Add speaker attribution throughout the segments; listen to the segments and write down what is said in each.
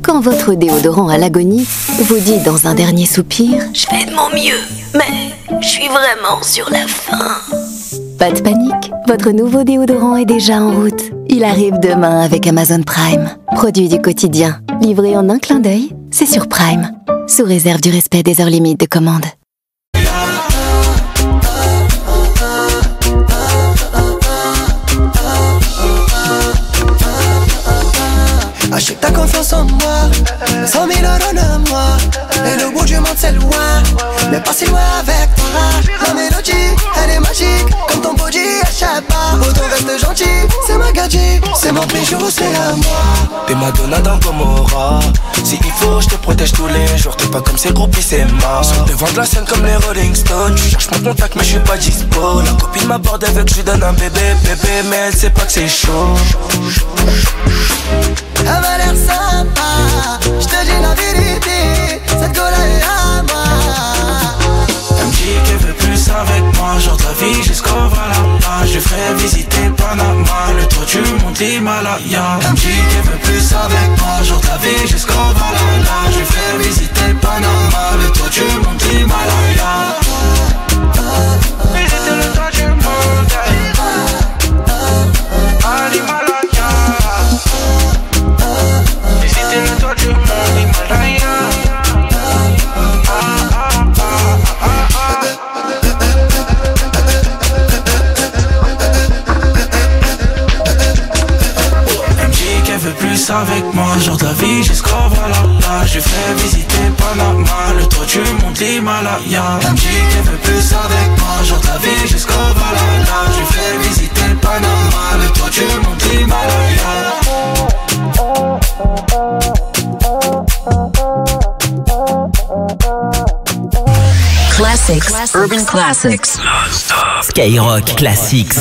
Speaker 1: Quand votre déodorant à l'agonie vous dit dans un dernier soupir « Je fais de mon mieux, mais je suis vraiment sur la fin ». Pas de panique, votre nouveau déodorant est déjà en route. Il arrive demain avec Amazon Prime. Produit du quotidien, livré en un clin d'œil, c'est sur Prime. Sous réserve du respect des heures limites de commande.
Speaker 2: Achète ta confiance en moi, 100 000 euros de moi. Et le bout du monde c'est loin, mais pas si loin avec toi. La mélodie, elle est magique, comme ton body à chaque pas. Autant reste gentil, c'est ma gadget, c'est mon bijou, c'est à moi.
Speaker 3: T'es Madonna dans Gomorrah. Si il faut, je te protège tous les jours. T'es pas comme ces groupies, c'est mort. Sur le devant de la scène comme les Rolling Stones. Tu cherches mon contact mais je suis pas dispo. La copine m'aborde avec que je lui donne un bébé, mais elle sait pas que c'est chaud.
Speaker 2: Elle m'a l'air sympa, je te dis la vérité, cette go-là est à moi.
Speaker 3: Elle me dit qu'elle veut plus avec moi, genre ta vie jusqu'au Valhalla. Je ferai visiter Panama, le toit du monde l'Himalaya. Elle me dit qu'elle veut plus avec moi, genre ta vie jusqu'au Valhalla. Je ferai visiter Panama, le toit du monde l'Himalaya. Visiter le toit du monde, à l'Himalaya. Visiter le toit du monde Himalaya. Elle me dit qu'elle veut plus avec moi, genre ta vie jusqu'au Valhalla. Je fais visiter Panama, le toit du monde l'Himalaya. Elle me dit qu'elle veut plus avec moi, genre ta vie jusqu'au Valhalla. Je fais visiter Panama, le toit du monde l'Himalaya.
Speaker 4: Classics, Urban Classics.
Speaker 5: Skyrock Classics.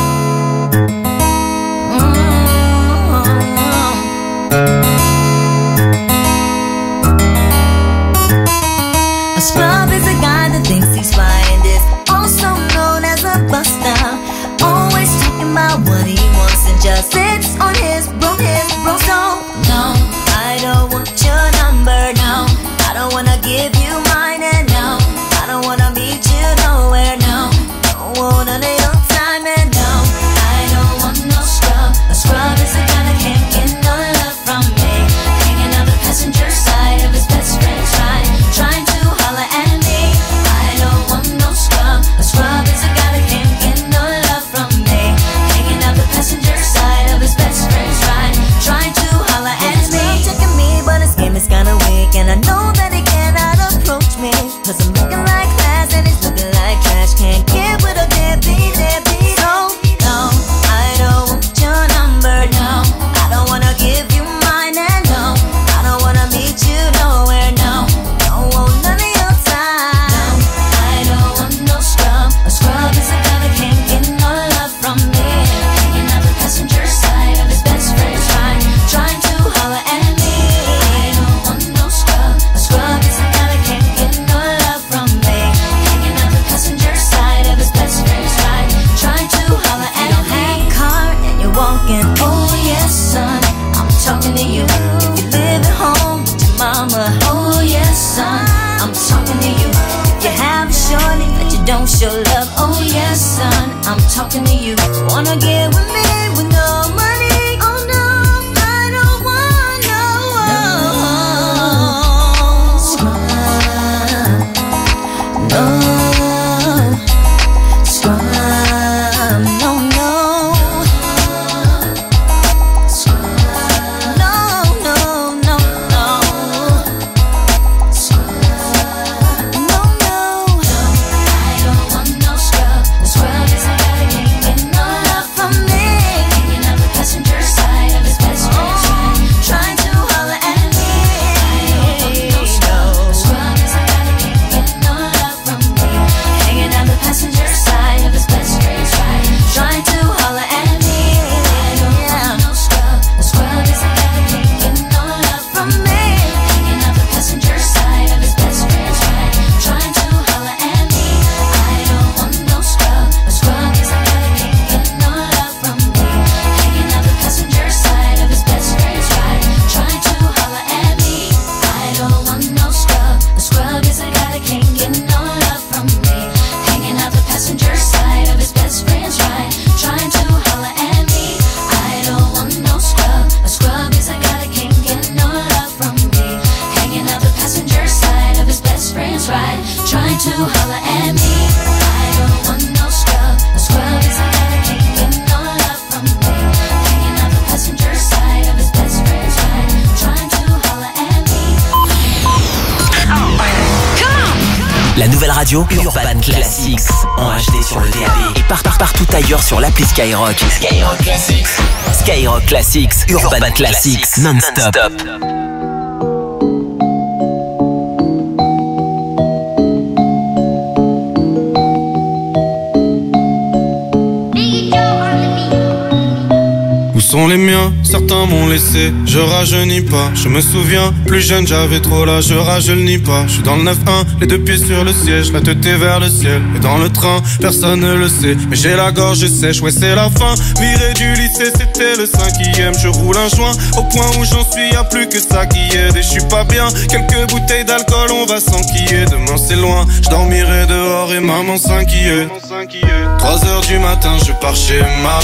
Speaker 6: A scrub is a guy that thinks he's fly and is also known as a buster. Always talking about what he wants and just sits on his bro. So no, I don't want your number, no. I don't wanna give you mine, and no, I don't wanna meet you nowhere, no. Don't want none of your time, and no, I don't want no scrub. A scrub is a guy that can't get no love from me, hanging on the passenger side of his best friend's ride, trying to holler at me. I don't want no scrub. A scrub is a guy that can't get no love from me, hanging on the passenger side of his best friend's ride, trying to holler at me. Checking me, but his game is kinda weak, and I know that he cannot approach me, 'cause I'm looking like glass and he's looking like trash. Can't get with a deadbeat. So no, I don't want your number, no. I don't wanna give you mine, and no, I don't wanna meet you nowhere, no. Don't want none of your time. No, I don't want no scrub. A scrub is a guy that can't get no love from me, hanging out the passenger side of his best friend's ride, trying to holler at me. I don't want no scrub. A scrub is a guy that can't get no love from me, hanging out the passenger side of his best friend's ride, trying to holler at me. You don't have a car and you're walking, oh yes son, I'm talking to you. If you live at home with your mama, oh yes son, I'm talking to you. If you have a shorty that you don't show love, oh yes son, I'm talking to you. Wanna get with me with no money? Oh no, I don't want no scrub. No scrub, no, no scrub, no, no, no, no scrub, no, no. I don't want no scrub. The scrub is a guy that can't get no love from me,
Speaker 5: La nouvelle radio Urban Classics en HD sur le DAB et partout ailleurs sur l'appli Skyrock. Skyrock Classics. Skyrock Classics, Urban Classics, non-stop.
Speaker 7: Où sont les miens? Certains m'ont laissé, je rajeunis pas. Je me souviens, plus jeune j'avais trop l'âge, je rajeunis pas. Je suis dans le 9-1, les deux pieds sur le siège, la tête est vers le ciel. Et dans le train, personne ne le sait, mais j'ai la gorge sèche, ouais c'est la fin. Viré du lycée, c'était le 5e. Je roule un joint, au point où j'en suis, y'a plus que ça qui aide. Et je suis pas bien, quelques bouteilles d'alcool, on va s'enquiller. Demain c'est loin, je dormirai dehors et maman s'inquiète. 3h du matin, je pars chez ma.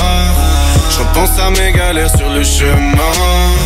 Speaker 7: Je repense à mes galères sur le chemin.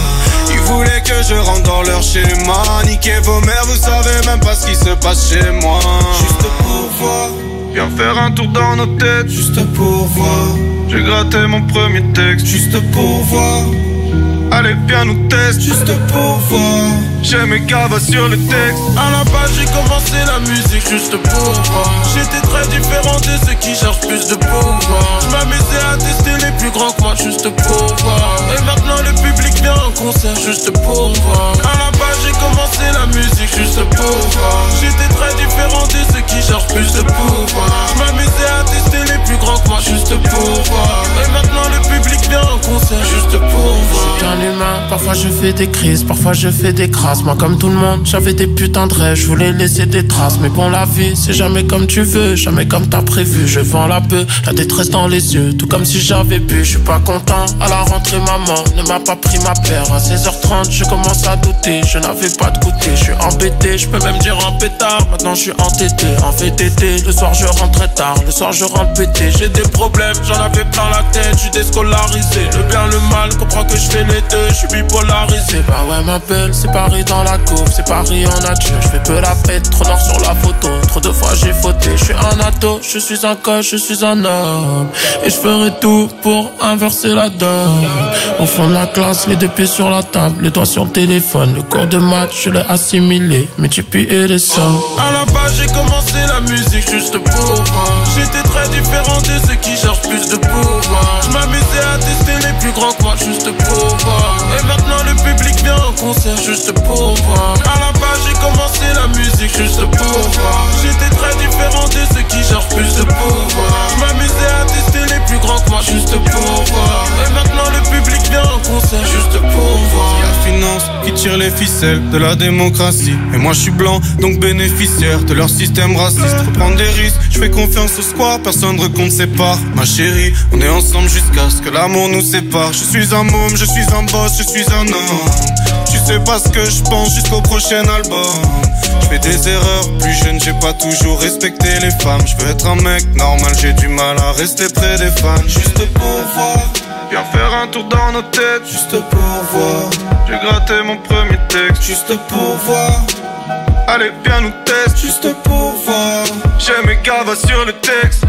Speaker 7: Ils voulaient que je rentre dans leur schéma. Niquez vos mères, vous savez même pas ce qui se passe chez moi. Juste pour voir, viens faire un tour dans nos têtes. Juste pour voir, j'ai gratté mon premier texte. Juste pour voir, allez viens nous tester. Juste pour voir, j'ai mes cavas sur le texte. À la base j'ai commencé la musique juste pour voir. J'étais très différent de ceux qui cherchent plus de pouvoir. Je m'amusais à tester les plus grands que moi juste pour voir. Et maintenant le public vient en concert juste pour voir. À la base j'ai commencé la musique juste pour voir. J'étais très différent de ceux qui cherchent plus de pouvoir. Je m'amusais à tester les plus grands que moi juste pour voir. Et maintenant le public vient en concert juste pour voir. Je suis un humain, parfois je fais des crises, parfois je fais des crasses. Moi comme tout le monde, j'avais des putains de rêves, je voulais laisser des traces. Mais bon la vie, c'est jamais comme tu veux, jamais comme t'as prévu. Je vends la peur, la détresse dans les yeux, tout comme si j'avais bu. Je suis pas content, à la rentrée maman ne m'a pas pris ma paire. À 16h30 je commence à douter, je n'avais pas de goûter. Je suis embêté, je peux même dire un pétard. Maintenant je suis entêté, en VTT. Le soir je rentre très tard, le soir je rentre pété. J'ai des problèmes, j'en avais plein la tête, je suis déscolarisé. Le bien, le mal, comprends que je fais les deux, je suis bipolarisé. Bah ouais ma belle, c'est Paris dans la coupe, c'est Paris en nature. Je fais peu la fête, trop noir sur la photo, trop de fois j'ai fauté. Je suis un ado, je suis un coach, je suis un homme. Et je ferai tout pour inverser la donne. Au fond de la classe, les deux pieds sur la table, les doigts sur le téléphone. Le cours de maths, je l'ai assimilé, mais tu puis et les sommes. À la base j'ai commencé la musique juste pour voir. J'étais très différent de ceux qui cherchent plus de pouvoir. Je m'amusais à tester les plus grands que moi juste pour voir. Et maintenant le public vient en concert juste pour voir. À la base j'ai commencé la musique juste pour voir. J'étais très différent de ceux qui cherchent plus de pouvoir. Je m'amusais à tester les plus grands que moi juste pour voir. Et maintenant le public vient en concert juste pour voir. La finance qui tire les ficelles de la démocratie. Et moi je suis blanc donc bénéficiaire de leur système raciste. Faut prendre des risques, je fais confiance au square, personne ne recompte ses parts. Ma chérie, on est ensemble jusqu'à ce que l'amour nous sépare. Je suis un môme, je suis un boss, je suis un homme. Tu sais pas ce que je pense jusqu'au prochain album. Je fais des erreurs, plus jeune j'ai pas toujours respecté les femmes. Je veux être un mec normal, j'ai du mal à rester près des fans. Juste pour voir, viens faire un tour dans nos têtes. Juste pour voir, j'ai gratté mon premier texte. Juste pour voir, allez viens nous tester. Juste pour voir, j'ai mes cavas sur le texte.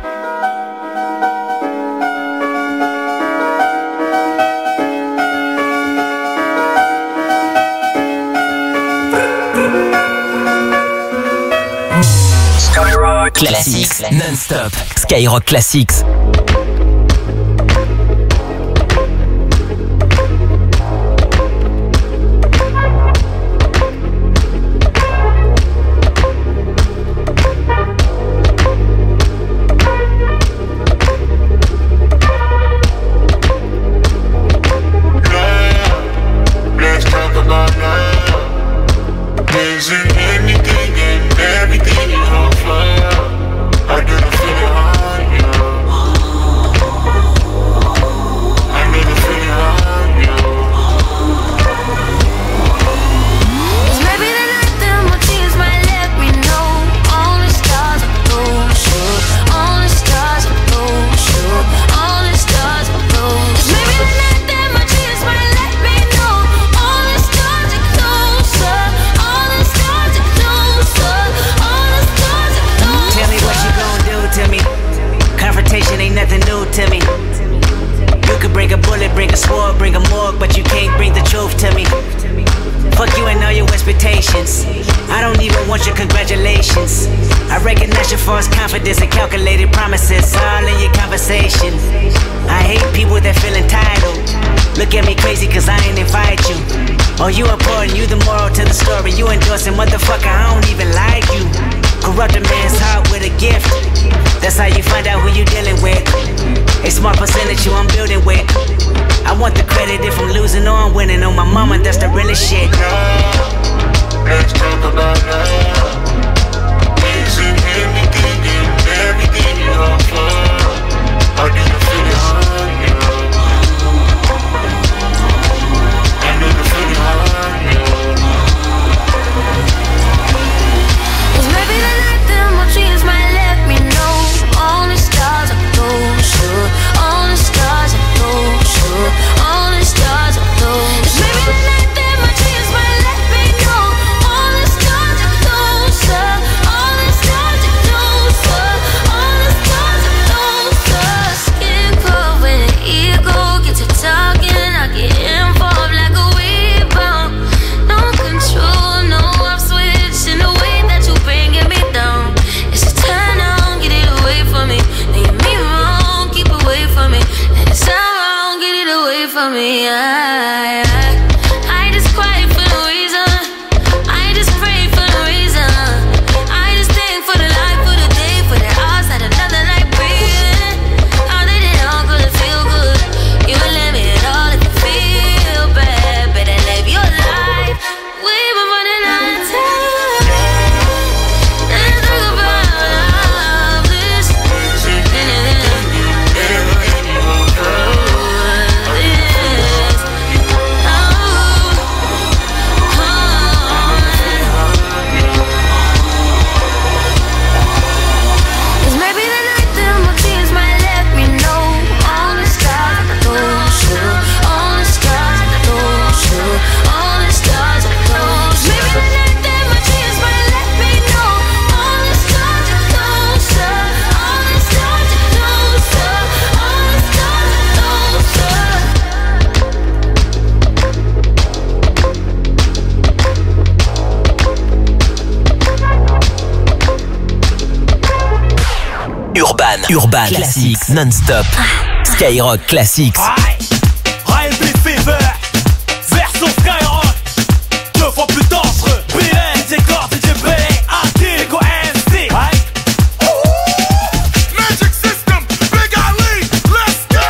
Speaker 5: Skyrock Classics non-stop. Skyrock Classics.
Speaker 8: Everything is on fire. I get a feeling high, yeah. expectations. I don't even want your congratulations. I recognize your false confidence and calculated promises all in your conversation. I hate people that feel entitled. Look at me crazy cause I ain't invite you. Oh, you important, you the moral to the story. You endorsing, motherfucker, I don't even like you. Corrupt a man's heart with a gift. That's how you find out who you dealing with. A smart percentage you I'm building with. I want the credit if I'm losing or I'm winning. On my mama, that's the realest shit.
Speaker 9: Let's talk about love. Isn't everything you offer? How do you feel it, honey? I know you feel it, honey.
Speaker 6: Cause maybe the night that my dreams might let me know. Only stars are closer. Only stars are closer. Only stars are closer. Maybe the night that my dreams might let me know. Only stars are closer. Only stars are closer. Only stars are closer. Skin cold when the ego gets to talking. I get involved like a weed bomb. No control, no off switch in the way that you bringing me down. It's a turn on, get it away from me. And you mean wrong, keep away from me. And it's not wrong, get it away from me. I just quiet for no reason. I just pray for no reason. I just thank for the life, for the day, for the hours that another night breathing. How they did all good and feel good. You would let me at all if you feel bad. Better live your life. We've been running out of time. Let's talk about love. This Cause maybe the night that my dreams might let me know. Only stars are closer. Only stars are closer. Only stars are closer. Maybe the night that my dreams might let me know. Only stars are closer. Only stars are closer. Only stars
Speaker 5: Urban Classics non-stop. Skyrock Classics.
Speaker 10: R&B Fever version Skyrock. 2 fois plus dangereux. BN, J-Corp, DJB, AD, Nico MC.
Speaker 9: Magic System, Big Ali, let's go!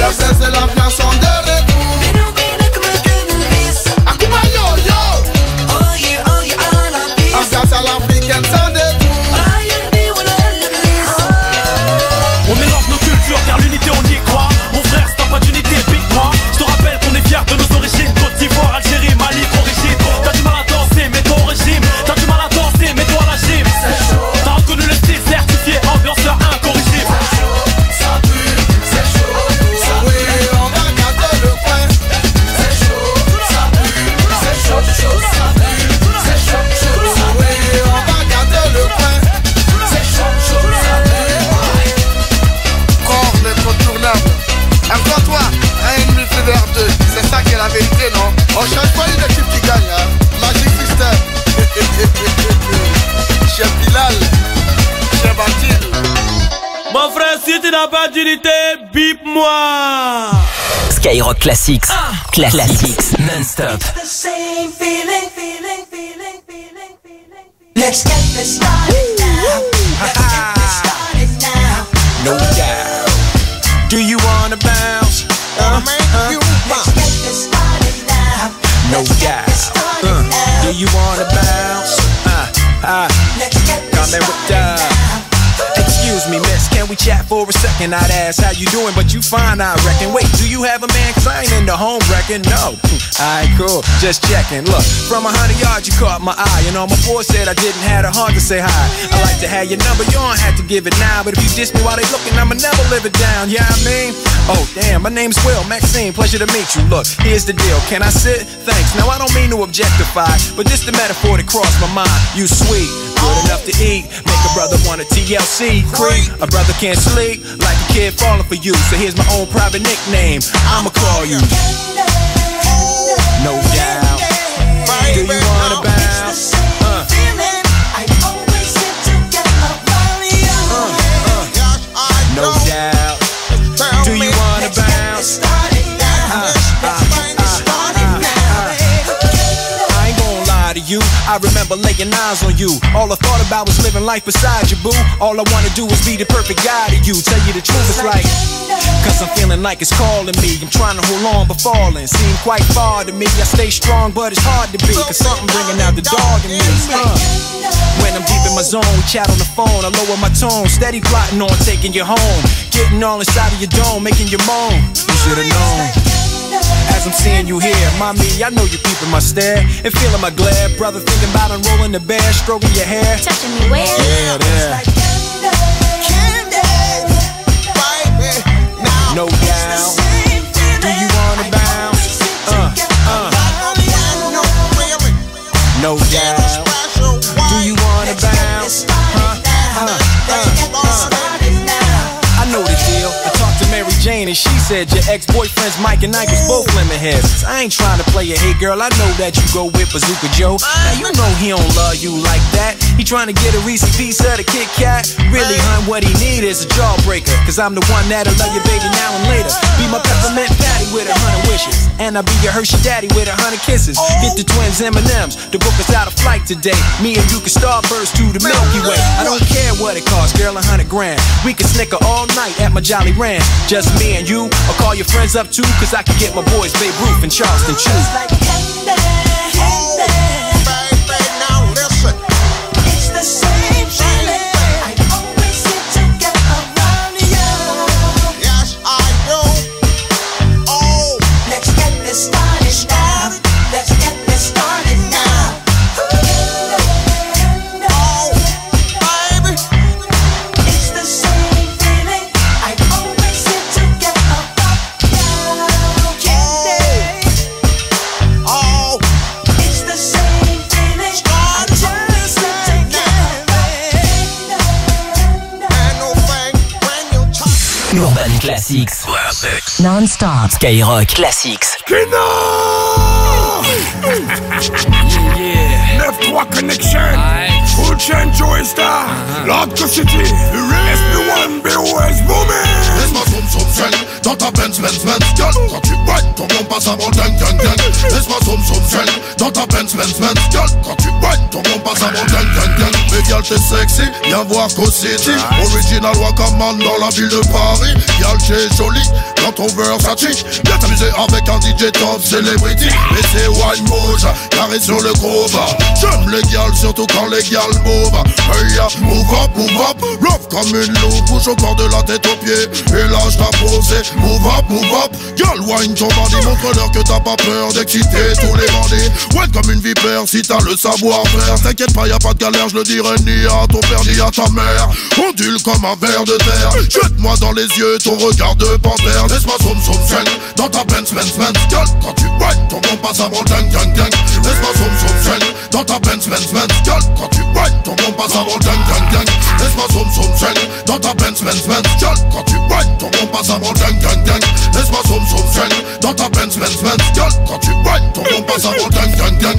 Speaker 9: La baisse et la bien sont de retour. Akuma yo yo. Oh yeah, I love peace. Ambiance à l'africaine sans détour.
Speaker 10: On mélange nos cultures car l'unité on y croit. Mon frère c'est un pas d'unité, pique-moi. Je te rappelle qu'on est fiers de nos origines. Côte d'Ivoire, Algérie, Mali, origine. T'as du mal à danser, mets-toi au régime. T'as du mal à danser, mets-toi à la gym. T'as reconnu le style certifié, ambianceur incorrigible.
Speaker 9: Ça pue, c'est chaud. Oui, on va garder le coin. C'est chaud, ça pue. C'est chaud, chaud, ça pue. C'est chaud, chaud. Oui, on va garder le coin. C'est chaud, chaud, ça pue. Corps incontournable. Accrois-toi à une multivers 2. C'est ça qui est la vérité, non? On change pas une équipe qui gagne, hein? Magic System. Chef Bilal. Chef Atil.
Speaker 10: Mon frère, si tu n'as pas d'unité, bip-moi.
Speaker 5: Skyrock Classics. Classics non-stop.
Speaker 6: The same feeling. Let's get this started now. Let's get this started now.
Speaker 11: No doubt. Do you wanna bounce?
Speaker 6: Let's get this started now.
Speaker 11: No doubt. Do you wanna bounce?
Speaker 6: Let's get this started now.
Speaker 11: Excuse me, miss, can we chat for a second? I'd ask how you doing, but you fine, I reckon. Wait, do you have a man? Cause I ain't into home wrecking. No. Alright, cool, just checking. Look, from 100 yards you caught my eye. And all my boys said I didn't have the heart to say hi. I like to have your number, you don't have to give it now. But if you diss me while they looking, I'ma never live it down, yeah, I mean. Oh, damn, my name's Will, Maxine, pleasure to meet you. Look, here's the deal, can I sit? Thanks, now I don't mean to objectify, but this the metaphor that crossed my mind. You sweet, good enough to eat, make a brother want a TLC creep. A brother can't sleep, like a kid falling for you. So here's my own private nickname, I'ma call you No Doubt. Do you wanna bounce? No doubt. Do you wanna bounce? I ain't gonna lie to you, I remember laying eyes on you. All I thought about was living life beside you, boo. All I wanna do is be the perfect guy to you. Tell you the truth, it's like, cause I'm feeling like it's calling me. I'm trying to hold on but falling, seem quite far to me. I stay strong but it's hard to be, cause something bringing out the dog in me. When I'm deep in my zone, we chat on the phone, I lower my tone, steady plotting on taking you home. Getting all inside of your dome, making you moan. You should've known. As I'm seeing you here, mommy, I know you peeping my stare and feeling my glare. Brother thinking about unrolling the bear, stroking your hair.
Speaker 1: Touching me where?
Speaker 11: Yeah, there. No doubt. Do you wanna bounce? No doubt. Do you wanna bounce? I know the deal. I talked to Mary Jane and she said your ex-boyfriends Mike and Ike was both lemon heads. I ain't trying to play a hey girl, I know that you go with Bazooka Joe. Now you know he don't love you like that. He trying to get a Reese's piece of the Kit Kat. Really, hun, what he need is a jawbreaker. Cause I'm the one that'll love your baby now and later. Be my peppermint patty with 100 wishes. And I'll be your Hershey daddy with 100 kisses. Get the twins M&M's, the book is out of flight today. Me and you can starburst to the Milky Way. I don't care what it costs, girl, 100 grand. We can snicker all night at my Jolly Ranch. Just me and you, or call your friends up too. Cause I can get my boys Babe Ruth and Charleston Chew.
Speaker 5: Urban Classics.
Speaker 4: Non-stop.
Speaker 5: Skyrock Classics.
Speaker 9: Yeah. 9-3 Connection. Full chain Joey Star. L'Hardcore City. SB1 BOS booming. Laisse-moi zoom celle dans ta Benz girl. Quand tu white, ton bon passe avant gang. Laisse-moi zoom celle dans ta Benz girl. Quand tu white, ton bon passe avant gang. Mais girl t'es sexy, viens voir Co City. Original Wakaman dans la ville de Paris. Girl t'es jolie,
Speaker 12: dans ton Versace. Viens t'amuser avec un DJ top celebrity. Et c'est Wine Moja, carré sur le groove. J'aime les gals, surtout quand les gals move. Hey ya, move up, love comme une loupe. Bouge encore de la tête aux pieds, et lâche ta posée. Move up, girl wine ton bandit. Montre-leur que t'as pas peur d'exciter tous les bandits. Wine comme une vipère si t'as le savoir-faire. T'inquiète pas, y'a pas de galère, je le dirai ni à ton père ni à ta mère. Ondule comme un ver de terre. Jette-moi dans les yeux ton regard de panthère. Laisse-moi soum dans ta Benz. Girl, quand tu wine, ton bon passe avant ding. Laisse-moi soum dans ta Benz. Girl, quand tu wine, ton bon passe avant ding. Laisse-moi soum dans ta Benz. Girl, quand tu wine, ton bon passe avant ding. Laisse-moi soum dans ta Benz. Girl, quand tu wine, ton bon passe avant ding.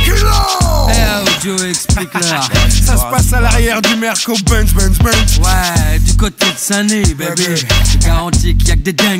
Speaker 13: Eh, Joe, explique-leur. Ça se passe à l'arrière du Merco Benz. Ouais, du côté de Sané, bébé. Je garantis qu'il y a que des dingues.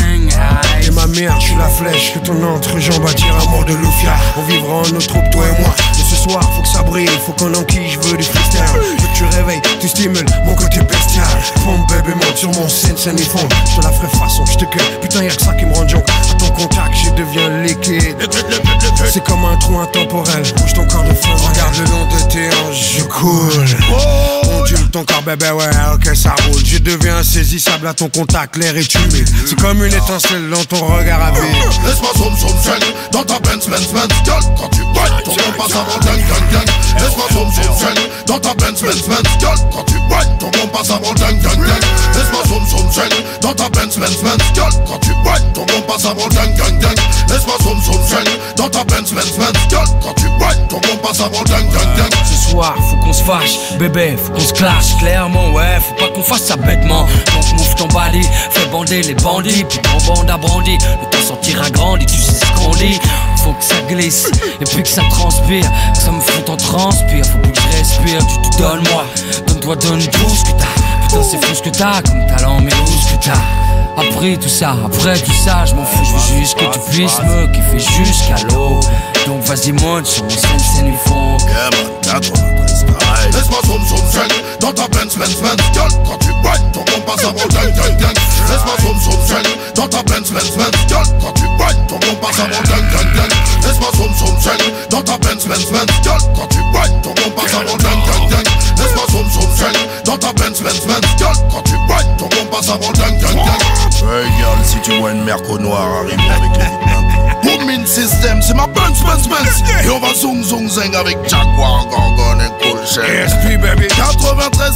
Speaker 14: Et ma mère, je suis la flèche que ton entrejambe attire à mort de Lufia. On vivra en notre troupe, toi et moi. Et ce soir, faut que ça brille, faut qu'on enquille, je veux du freestyle. Je veux que tu réveilles, tu stimules mon côté bestial. Pompe, bébé, monte sur mon scène et fond. Je te la ferai façon, je te cueille. Putain, y'a que ça qui me rend junk. À ton contact, je deviens liquide. C'est comme un trou intemporel. Bouge ton corps de fond, regarde le long de tes hanches, je coule. Ondule ton corps, bébé, ouais, ok, ça roule. Je deviens insaisissable à ton contact, l'air est humide. C'est comme une étincelle dans ton regard à vide.
Speaker 12: Laisse-moi soum dans ta Benz. Girl, quand tu wine, ton bon passe avant ding. Laisse-moi soum dans ta Benz. Girl, quand tu wine, ton bon passe avant ding. Laisse-moi soum dans ta Benz. Girl, quand tu wine, ton bon passe avant ding. Laisse-moi soum dans ta Benz. Girl, quand tu wine, ton bon passe avant ding.
Speaker 13: Ce soir, faut qu'on se fâche, bébé, faut qu'on se clash. Clairement, ouais, faut pas qu'on fasse ça bêtement. Donc move ton balai, fais bander les bandits. Puis ton bande à brandi, le temps sortira grandi, tu sais ce qu'on dit. Faut que ça glisse, et puis que ça transpire. Que ça me fout en transpire, faut plus que je respire. Tu te donnes moi, donne-toi, donne tout ce que t'as. Putain c'est fou ce que t'as, comme talent mais où ce que t'as. Après tout ça, je m'en fous. Je veux juste que tu puisses me kiffer jusqu'à l'eau. Donc vas-y monte sur mon scène du fond.
Speaker 12: Yeah man, 93 style. Laisse-moi soum dans ta Benz. Girl, quand tu wine, ton bon passe avant ding. Laisse-moi soum dans ta Benz. Girl, quand tu wine, ton bon passe avant ding. Laisse-moi soum dans ta Benz. Girl, quand tu wine, ton bon passe avant ding. Laisse-moi soum dans ta Benz. Girl, quand tu wine, ton bon passe avant ding. Hey girl, si tu vois une Merco noire arriver avec les Vietnam. Booming System, c'est ma Benz. Et on va zing avec Jaguar, Gorgon et Cool Shell.
Speaker 14: ESP baby,
Speaker 12: 93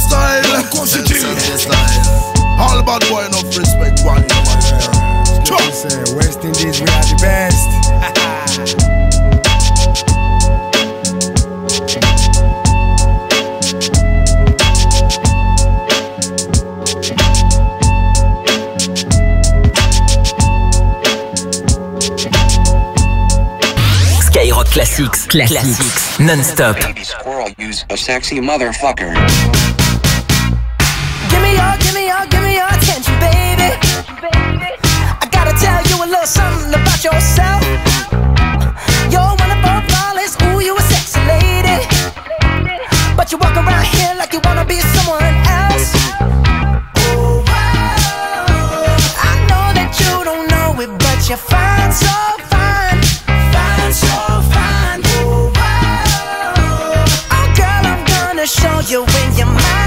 Speaker 12: style. All bad boy enough respect, one
Speaker 14: West Indies, we are the best.
Speaker 5: Skyrock Classics, non-stop.
Speaker 15: Baby squirrel use a sexy motherfucker.
Speaker 16: Give me your attention, baby. I gotta tell you a little something about yourself. You're one of our flawless, ooh, you a sexy lady. But you walk around here like you wanna be someone else. Ooh, I know that you don't know it, but you're fine, so fine. Fine, so fine. Ooh, oh, girl, I'm gonna show you when you're mine.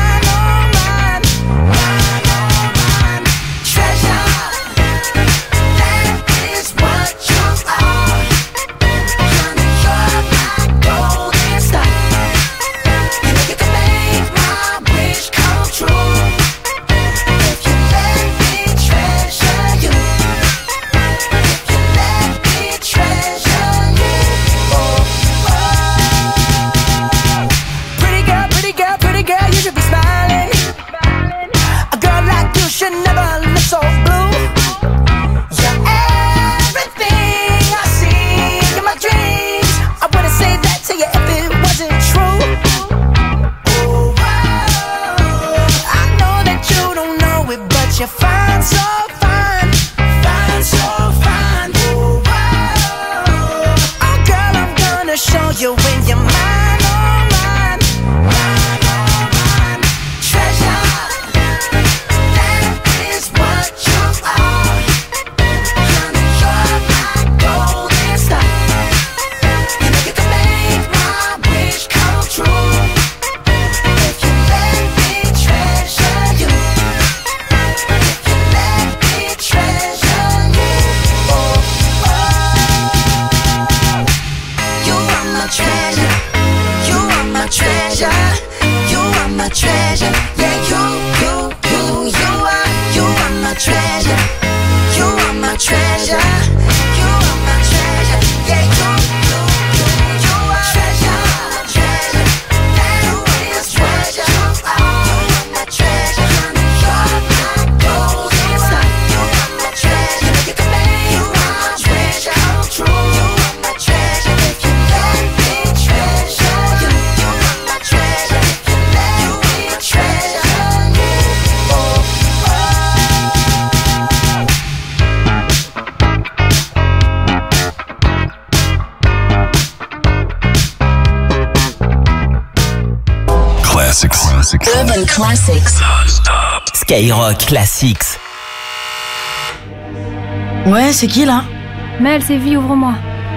Speaker 4: Classics. Urban Classics.
Speaker 5: Skyrock Classics.
Speaker 17: Ouais, c'est qui là?
Speaker 18: Mel, c'est Vi, ouvre-moi.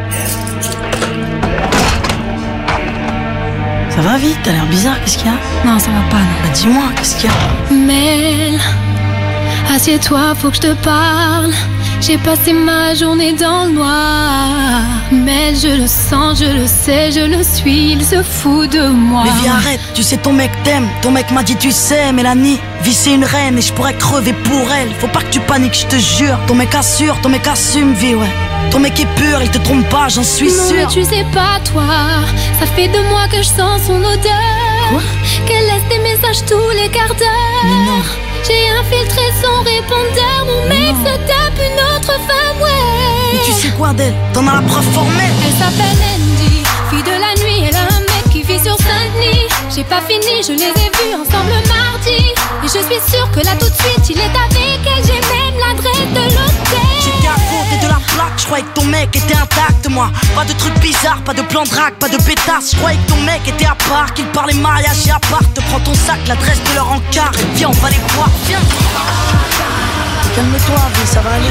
Speaker 17: Ça va vite, t'as l'air bizarre, qu'est-ce qu'il y a?
Speaker 18: Non, ça va pas, non.
Speaker 17: Bah dis-moi, qu'est-ce qu'il y a?
Speaker 18: Mel, assieds-toi, faut que je te parle. J'ai passé ma journée dans le noir. Mel, je le sens, je le sais, je le suis, il se fout de moi.
Speaker 17: Mais viens, arrête, tu sais ton mec t'aime. Ton mec m'a dit tu sais, Mélanie, vie c'est une reine et je pourrais crever pour elle. Faut pas que tu paniques, je te jure. Ton mec assure, ton mec assume, vie, ouais. Ton mec est pur, il te trompe pas, j'en suis
Speaker 18: non,
Speaker 17: sûr.
Speaker 18: Mais tu sais pas, toi, ça fait 2 mois que je sens son odeur.
Speaker 17: Quoi?
Speaker 18: Qu'elle laisse des messages tous les quarts d'heure.
Speaker 17: Mais non.
Speaker 18: J'ai infiltré son répondeur. Mon mec se tape une autre femme, ouais.
Speaker 17: Mais tu sais quoi d'elle? T'en as la preuve formelle.
Speaker 18: Elle s'appelle Andy, fille de la nuit. Elle a un mec qui vit sur Saint-Denis. J'ai pas fini, je les ai vus ensemble mardi. Et je suis sûre que là tout de suite il est avec elle. J'ai même l'adresse de l'hôtel.
Speaker 17: J'étais à côté de la plaque, je croyais que ton mec était intact, moi. Pas de trucs bizarres, pas de plan de drague, pas de pétasse. Je croyais que ton mec était à part, qu'il parlait mariage et à part. Te prends ton sac, l'adresse de leur encart. Viens, on va les voir, viens. Calme-toi, vie, ça va aller.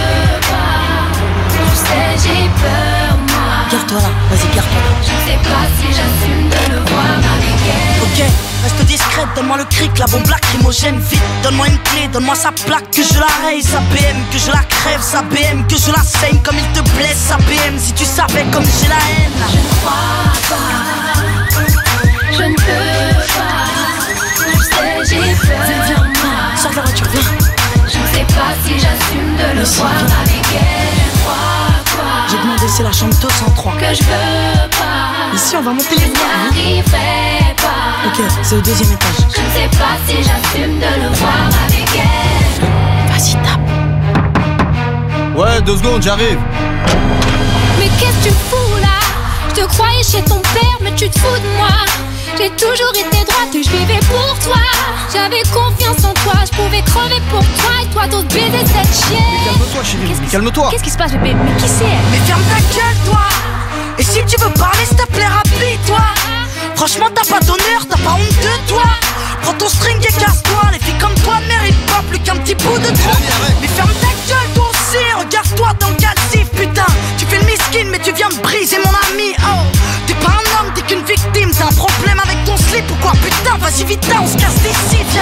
Speaker 18: Je sais, j'ai peur, moi.
Speaker 17: Garde-toi là, vas-y, garde-toi là.
Speaker 18: Je sais pas si j'assume de le voir avec elle.
Speaker 17: Ok, reste discrète, donne-moi le cric, la bombe lacrymogène, vite. Donne-moi une clé, donne-moi sa plaque, que je la raye, sa BM, que je la crève, sa BM, que je la saigne comme il te blesse, sa BM, si tu savais comme j'ai la haine.
Speaker 18: Je ne crois pas, je ne peux pas. Je sais, j'ai peur.
Speaker 17: Viens, sors de la voiture, viens.
Speaker 18: Je ne sais pas si j'assume de le voir avec elle. Je crois quoi?
Speaker 17: J'ai demandé, c'est la chambre 203.
Speaker 18: Que je veux pas.
Speaker 17: Ici, on va monter les voir.
Speaker 18: Je n'arriverai pas.
Speaker 17: Ok, c'est au 2e étage.
Speaker 18: Je ne sais pas si j'assume de le voir avec elle.
Speaker 17: Vas-y, tape.
Speaker 19: Ouais, 2 secondes, j'arrive.
Speaker 18: Mais qu'est-ce que tu fous là? Je te croyais chez ton père, mais tu te fous de moi. J'ai toujours été droite et je vivais pour toi. J'avais confiance en toi, je pouvais crever pour toi. Et toi t'oses baiser cette chienne.
Speaker 19: Mais calme-toi chérie, calme-toi.
Speaker 18: Qu'est-ce qui se passe bébé? Mais qui c'est elle?
Speaker 17: Mais ferme ta gueule toi. Et si tu veux parler s'il te plaît rapide-toi. Franchement t'as pas d'honneur, t'as pas honte de toi. Prends ton string et casse-toi. Les filles comme toi ne méritent pas plus qu'un petit bout de trop. Mais ferme ta gueule toi aussi. Regarde-toi dans le calcif putain. Tu fais le miskin mais tu viens de briser mon ami. Oh, t'es pas un homme, t'es qu'une victime. T'as un problème avec ton slip ou quoi? Putain vas-y vite on se casse d'ici. Viens.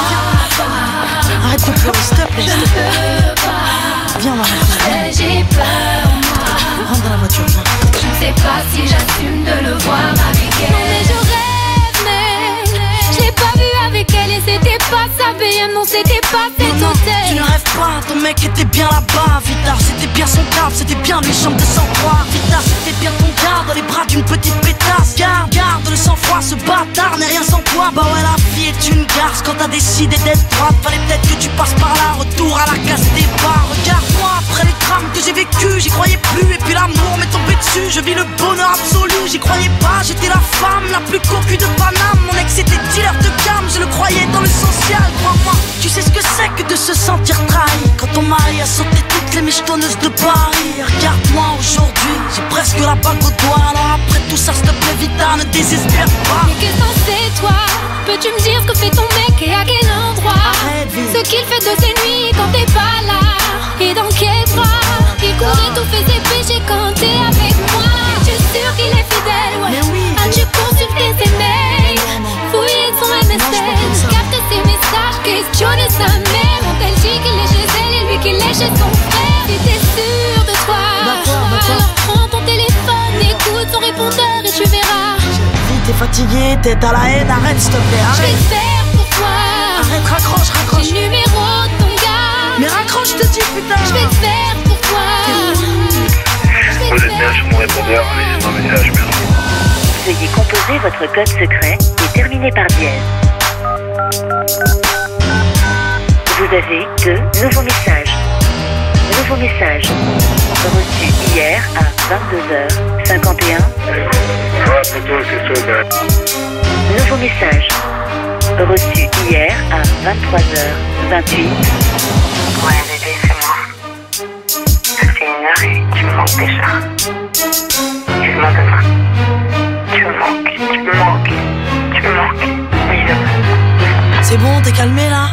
Speaker 17: Arrête de pleurer s'il te plaît. Viens on va rentrer.
Speaker 18: J'ai peur moi.
Speaker 17: Rentre dans la voiture viens.
Speaker 18: Je ne sais pas si j'assume de le voir avec elle. Non mais je rêve mais je l'ai pas vu avec elle. Et c'était pas sa BM, non c'était pas cet hôtel.
Speaker 17: Tu ne rêves pas, ton mec était bien là-bas. Vita, c'était bien son câble, c'était bien lui chambre de sang-froid. Vita, c'était bien ton gars dans les bras d'une petite pétasse. Garde le sang-froid, ce bâtard n'est rien sans toi. Bah ouais, la vie est une garce quand t'as décidé d'être droite. Fallait peut-être que tu passes par là, retour à la case départ. Regarde-moi, après les drames que j'ai vécu, j'y croyais plus. Et puis l'amour m'est tombé dessus, je vis le bonheur absolu. J'y croyais pas, j'étais la femme la plus cocu de Paname. Mon ex était dealer de gamme, je le croyais dans le social. Crois-moi, tu sais ce que c'est que de se sentir trahi. Quand ton mari a sauté toutes les michetonneuses de Paris. Regarde-moi aujourd'hui, j'ai presque la bague au doigt. Alors après tout ça, s'il te plaît, Vita, ne désespère pas.
Speaker 18: Mais qu'est-ce que c'est toi? Peux-tu me dire ce que fait ton mec et à quel endroit? Ce qu'il fait de ses nuits quand t'es pas là. Et dans quel bras? Il courait tous fait ses péchés quand t'es avec moi. Es-tu sûr qu'il est fidèle? Ouais. As-tu consulté ses mails? Fouillé son MSN, capté ses messages, questionné sa mère. Ont-elle dit qu'il est chez elle et lui qu'il est chez son frère? Si t'es sûr de toi, alors prends ton téléphone, écoute son répondeur et tu verras.
Speaker 17: T'es fatigué, t'es à la haine, arrête s'il te plaît, arrête.
Speaker 18: Je vais le faire pour toi.
Speaker 17: Arrête, raccroche.
Speaker 18: J'ai le numéro de ton gars.
Speaker 17: Mais raccroche, je te dis, putain.
Speaker 18: Je vais le faire pour toi.
Speaker 20: Vous êtes bien sur mon répondeur, laissez-moi un message, merci.
Speaker 21: Veuillez composer votre code secret et terminer par dièse. Vous avez 2 nouveaux messages. Nouveau message reçu hier à 22h51. Nouveau message reçu hier à 23h28.
Speaker 22: Ouais bébé, c'est moi. Ça fait 1 heure et tu me manques déjà. Excuse-moi de moi. Tu me manques.
Speaker 17: C'est bon, t'es calmé là?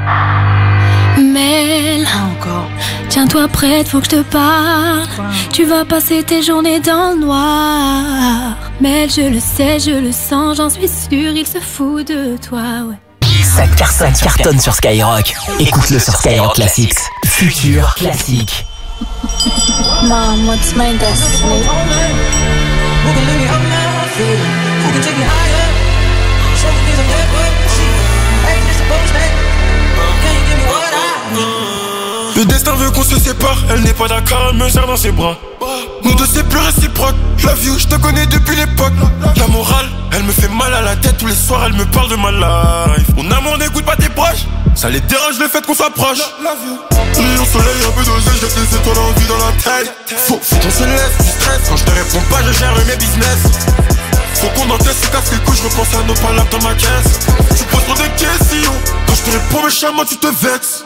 Speaker 18: Mel,
Speaker 17: encore.
Speaker 18: Tiens-toi prête, faut que je te parle. Tu vas passer tes journées dans le noir. Mel, je le sais, je le sens, j'en suis sûre, il se fout de toi, ouais.
Speaker 5: Ça cartonne sur Skyrock. Écoute-le sur Skyrock Classics. Futur classique.
Speaker 18: Mom, what's my destiny?
Speaker 9: Who can let me up now? Who can take me higher? Show me things I'm never seen. Ain't this a postman? Can you give me what I need?
Speaker 10: Le destin veut qu'on se sépare. Elle n'est pas d'accord, elle me serre dans ses bras. Nous deux c'est plus réciproque. Love you, je te connais depuis l'époque. La morale, elle me fait mal à la tête. Tous les soirs elle me parle de ma life. Mon amour n'écoute pas tes proches. Ça les dérange le fait qu'on s'approche. Rayon soleil, un peu d'oseille, j'ai laissé toi l'envie dans la tête. Faut qu'on se laisse du stress. Quand je te réponds pas, je gère mes business. Faut qu'on encaisse, se casse les couilles, je repense à nos palabres dans ma caisse. Tu poses trop de questions. Quand je te réponds méchamment, tu te vexes.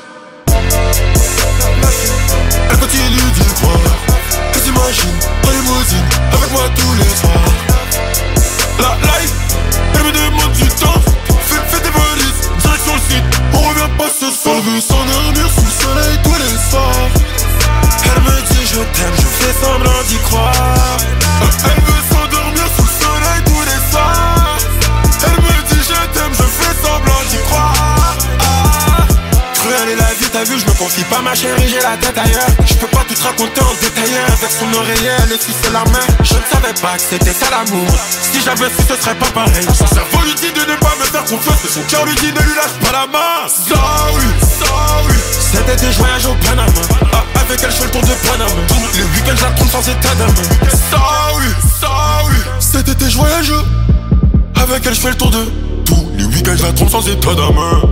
Speaker 10: Elle continue d'y croire. Elle s'imagine en limousine avec moi tous les soirs. La life, elle me demande du temps. Fais tes valises, direction le site. On revient pas ce soir. Elle veut s'endormir sous le soleil tous les soirs. Elle me dit je t'aime, je fais semblant d'y croire. Elle veut s'endormir sous le soleil tous les soirs. Elle me dit je t'aime, je fais semblant d'y croire. Cruelle est la vie, t'as vu, je me confie pas ma chérie, j'ai la tête ailleurs. Je peux pas tout te raconter en détail. Avec son oreiller, elle essuie la main. Je ne savais pas que c'était ça l'amour. Si j'avais su, ce serait pas pareil. Son cerveau lui dit de ne pas me faire confiance, et son cœur lui dit ne lui lâche pas la main. Sorry. Cet été je voyage au Panama. Avec elle je fais le tour de Panama. Tous les week-ends je la trompe sans état d'âme. Sorry. Cet été je voyage. Avec elle je fais le tour de. Tous les week-ends je la trompe sans état d'âme.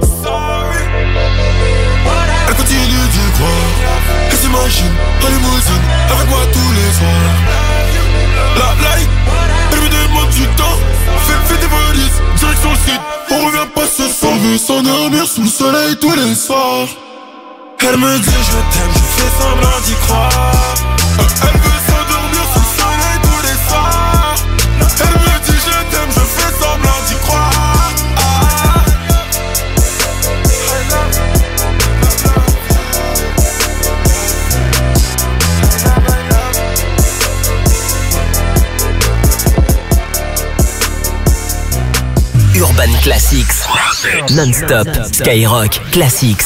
Speaker 10: Elle continue d'y croire. Elle s'imagine en limousine avec moi tous les soirs. La life, elle me demande du temps. Fais tes valises, direction le site. On revient pas ce soir. Elle veut s'endormir sous le soleil tous les soirs. Elle me dit je t'aime, je fais semblant d'y croire. Elle veut s'endormir sous le soleil tous les soirs. Elle me dit je t'aime, je fais semblant d'y croire.
Speaker 5: Urban Classics, non-stop, Skyrock, Classics.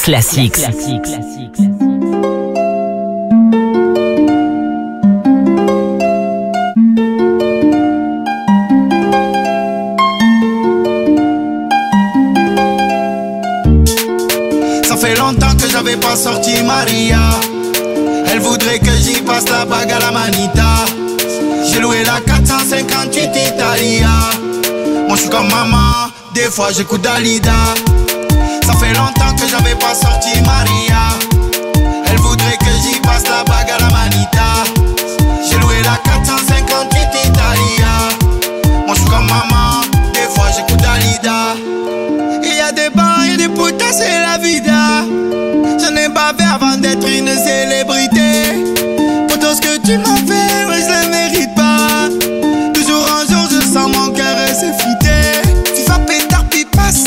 Speaker 2: Ça fait longtemps que j'avais pas sorti Maria. Elle voudrait que j'y passe la bague à la manita. J'ai loué la 458 Italia. Moi je suis comme maman, des fois j'écoute Dalida. Ça fait longtemps que j'avais pas sorti Maria. Elle voudrait que j'y passe la bague à la manita. J'ai loué la 458 Italia. Moi je suis comme maman, des fois j'écoute Dalida. Il y a des bars et des putains, c'est la vida. Je n'ai pas fait avant d'être une célébrité. Pour tout ce que tu m'as fait, ouais je le mérite pas. Toujours un jour je sens mon cœur s'effriter. FIFA pétard puis passe.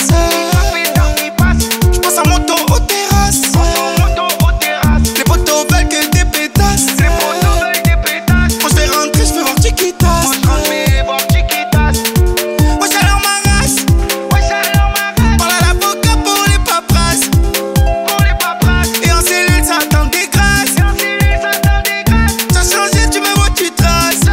Speaker 2: Je passe en moto aux terrasses. Les potos veulent que des pétasses. Moi je vais rentrer, je vais voir Chiquitas. Ouais ça leur ma race. Parle à l'avocat pour les paperasses. Et en cellule ça attend des grâces. Ça a changé, tu me vois, tu traces.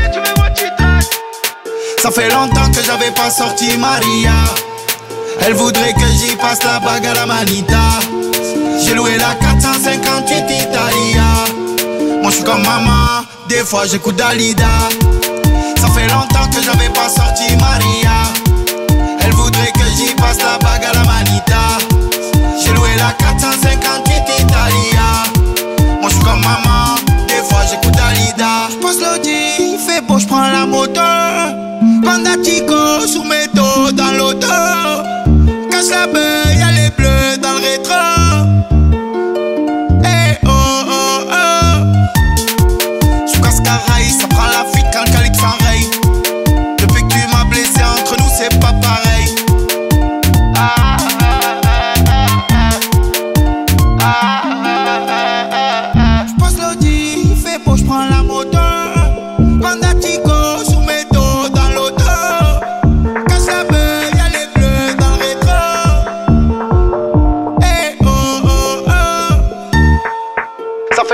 Speaker 2: Ça fait longtemps que j'avais pas sorti Maria. Elle voudrait que j'y passe la bague à la manita. J'ai loué la 458 Italia. Moi je suis comme maman, des fois j'écoute Dalida. Ça fait longtemps que j'avais pas sorti Maria. Elle voudrait que j'y passe la bague à la manita. J'ai loué la 458 Italia. Moi je suis comme maman, des fois j'écoute Dalida. Je passe l'audi, il fait beau, je prends la moto. Panda Chico sur mes dos dans l'auto. Cache la beuh, y'a les bleus dans le rétro. Hey oh oh oh. Sous Cascaraï, ça prend la fuite quand le calique s'enraye. Depuis que tu m'as blessé, entre nous c'est pas pareil. Ah, ah, ah.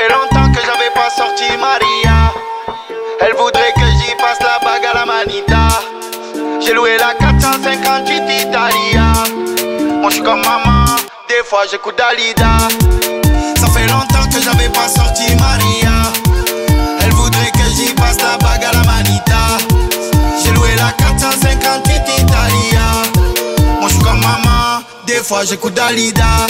Speaker 2: fait longtemps que j'avais pas sorti Maria. Elle voudrait que j'y passe la bague à la manita. J'ai loué la 458 Italia. Moi je suis comme maman, des fois j'écoute Dalida. Ça fait longtemps que j'avais pas sorti Maria. Elle voudrait que j'y passe la bague à la manita. J'ai loué la 458 Italia. Moi je suis comme maman, des fois j'écoute Dalida.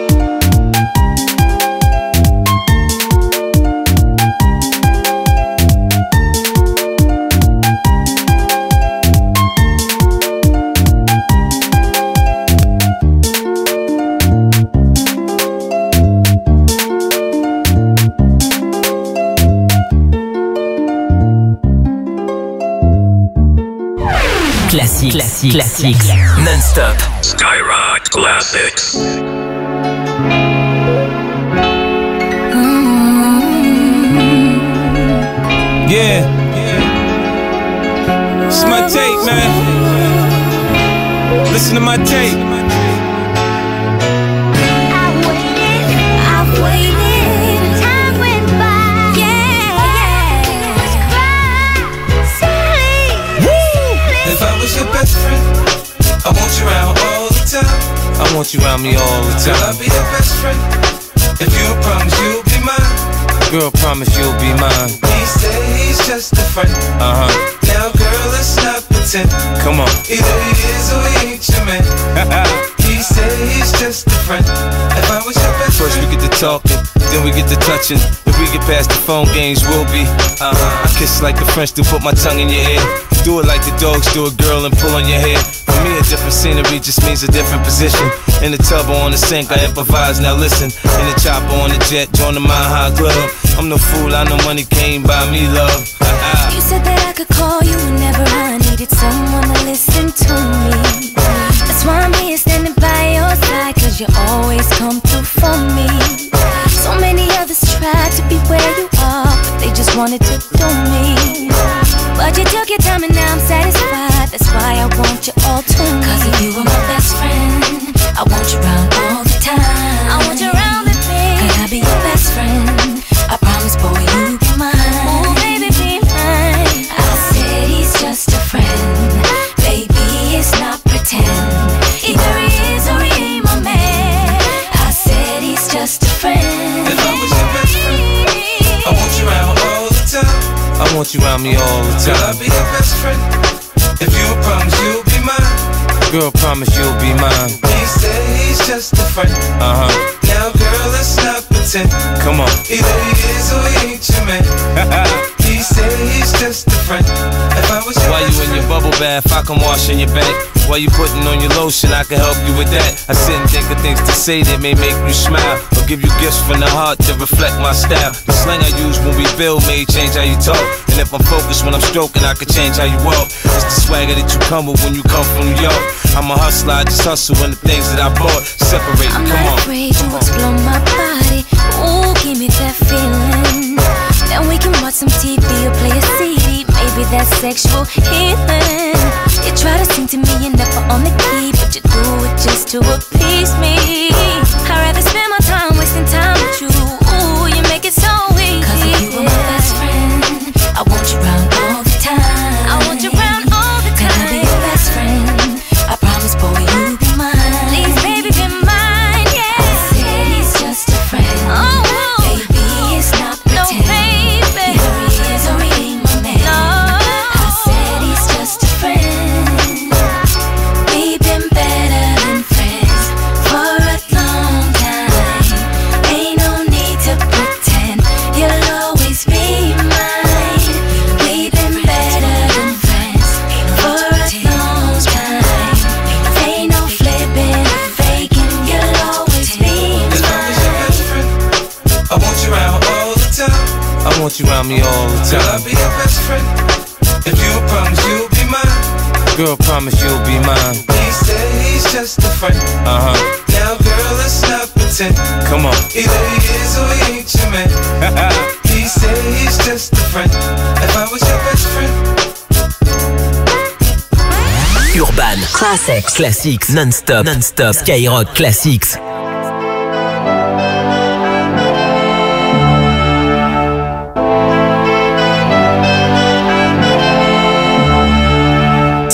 Speaker 5: Classics, non-stop.
Speaker 3: Skyrock Classics.
Speaker 11: Yeah. It's my tape, man. Listen to my tape.
Speaker 6: I've waited, time went by. Yeah.
Speaker 3: If I was your best friend, I want you around all the time.
Speaker 11: I want you around me all the time.
Speaker 3: Girl, I'll be your best friend. If you promise you'll be mine.
Speaker 11: Girl, promise you'll be mine.
Speaker 3: He said he's just a friend. Now, girl, let's not pretend.
Speaker 11: Come on.
Speaker 3: Either he is or he ain't your man. He said he's just a friend. If I was your best
Speaker 11: First
Speaker 3: friend.
Speaker 11: we get to talking, then we get to touching. If we get past the phone games, we'll be I kiss like the French do, put my tongue in your ear. Do it like the dogs do a girl and pull on your hair. For me, a different scenery just means a different position. In the tub or on the sink, I improvise, now listen. In the chopper on the jet, join the Mile High Club. I'm no fool, I know money came by me, love.
Speaker 6: You said that I could call you whenever I needed someone to listen to me. That's why I'm here standing by your side, cause you always come through for me. So many others tried to be where you are, but they just wanted to do me. But you took your time and now I'm satisfied. That's why I want you all to me. Cause if you were my best friend, I want you around all the time. I want you around the thing. Could I be your best friend? I promise, boy, you be mine. Oh, baby, be mine. I said he's just a friend. Baby, it's not pretend. Either he is or he ain't my man. I said he's just a friend.
Speaker 3: If I was your best friend, I want you around all the time.
Speaker 11: I want you around me all the time.
Speaker 3: Girl, I'll be your best friend. If you promise you'll be mine.
Speaker 11: Girl, promise you'll be mine.
Speaker 3: He said he's just a friend. Now, girl, let's not pretend.
Speaker 11: Come on.
Speaker 3: Either he is or he ain't your man. He said he's just a friend. If I was your
Speaker 11: While you in your bubble bath, I can wash in your back. While you putting on your lotion, I can help you with that. I sit and think of things to say that may make you smile, or give you gifts from the heart to reflect my style. The slang I use when we build may change how you talk, and if I'm focused when I'm stroking, I can change how you walk. It's the swagger that you come with when you come from New York. I'm a hustler, I just hustle in the things that I bought. Separate,
Speaker 6: I'm
Speaker 11: come on.
Speaker 6: not afraid to explore my body. Ooh, give me that feeling. Then we can watch some TV or play a CD. Maybe that's sexual healing. You try to sing to me, you're never on the key, but you do it just to appease me. I'd rather spend my time wasting time with you. Ooh, you make it so easy. Cause if you were my best friend, I want you around all the time. I want you around all the time. Can I be your best friend? I promise, boy, you be mine. Please, baby, be mine, yeah. I said he's just a friend. Oh, baby, it's not pretend. No, baby. Either he is or he ain't my man. No. I said he's just a friend. We've been better than friends for a long time. Ain't no need to pretend. You'll always be mine. We've been better than friends for a long time. Ain't no flipping, faking. You'll always be
Speaker 3: If I was your best friend, I want you around all the time.
Speaker 11: I want you around me all the
Speaker 3: Girl, I'll
Speaker 11: time.
Speaker 3: be your best friend. If you promise you'll be mine.
Speaker 11: Girl, promise you'll be mine.
Speaker 3: He said he's just a friend. Now, girl, let's not pretend.
Speaker 11: Come on.
Speaker 3: Either he is or he ain't your man. He said he's just a friend. If I was your best friend.
Speaker 5: Urban Classics non-stop Skyrock Classics.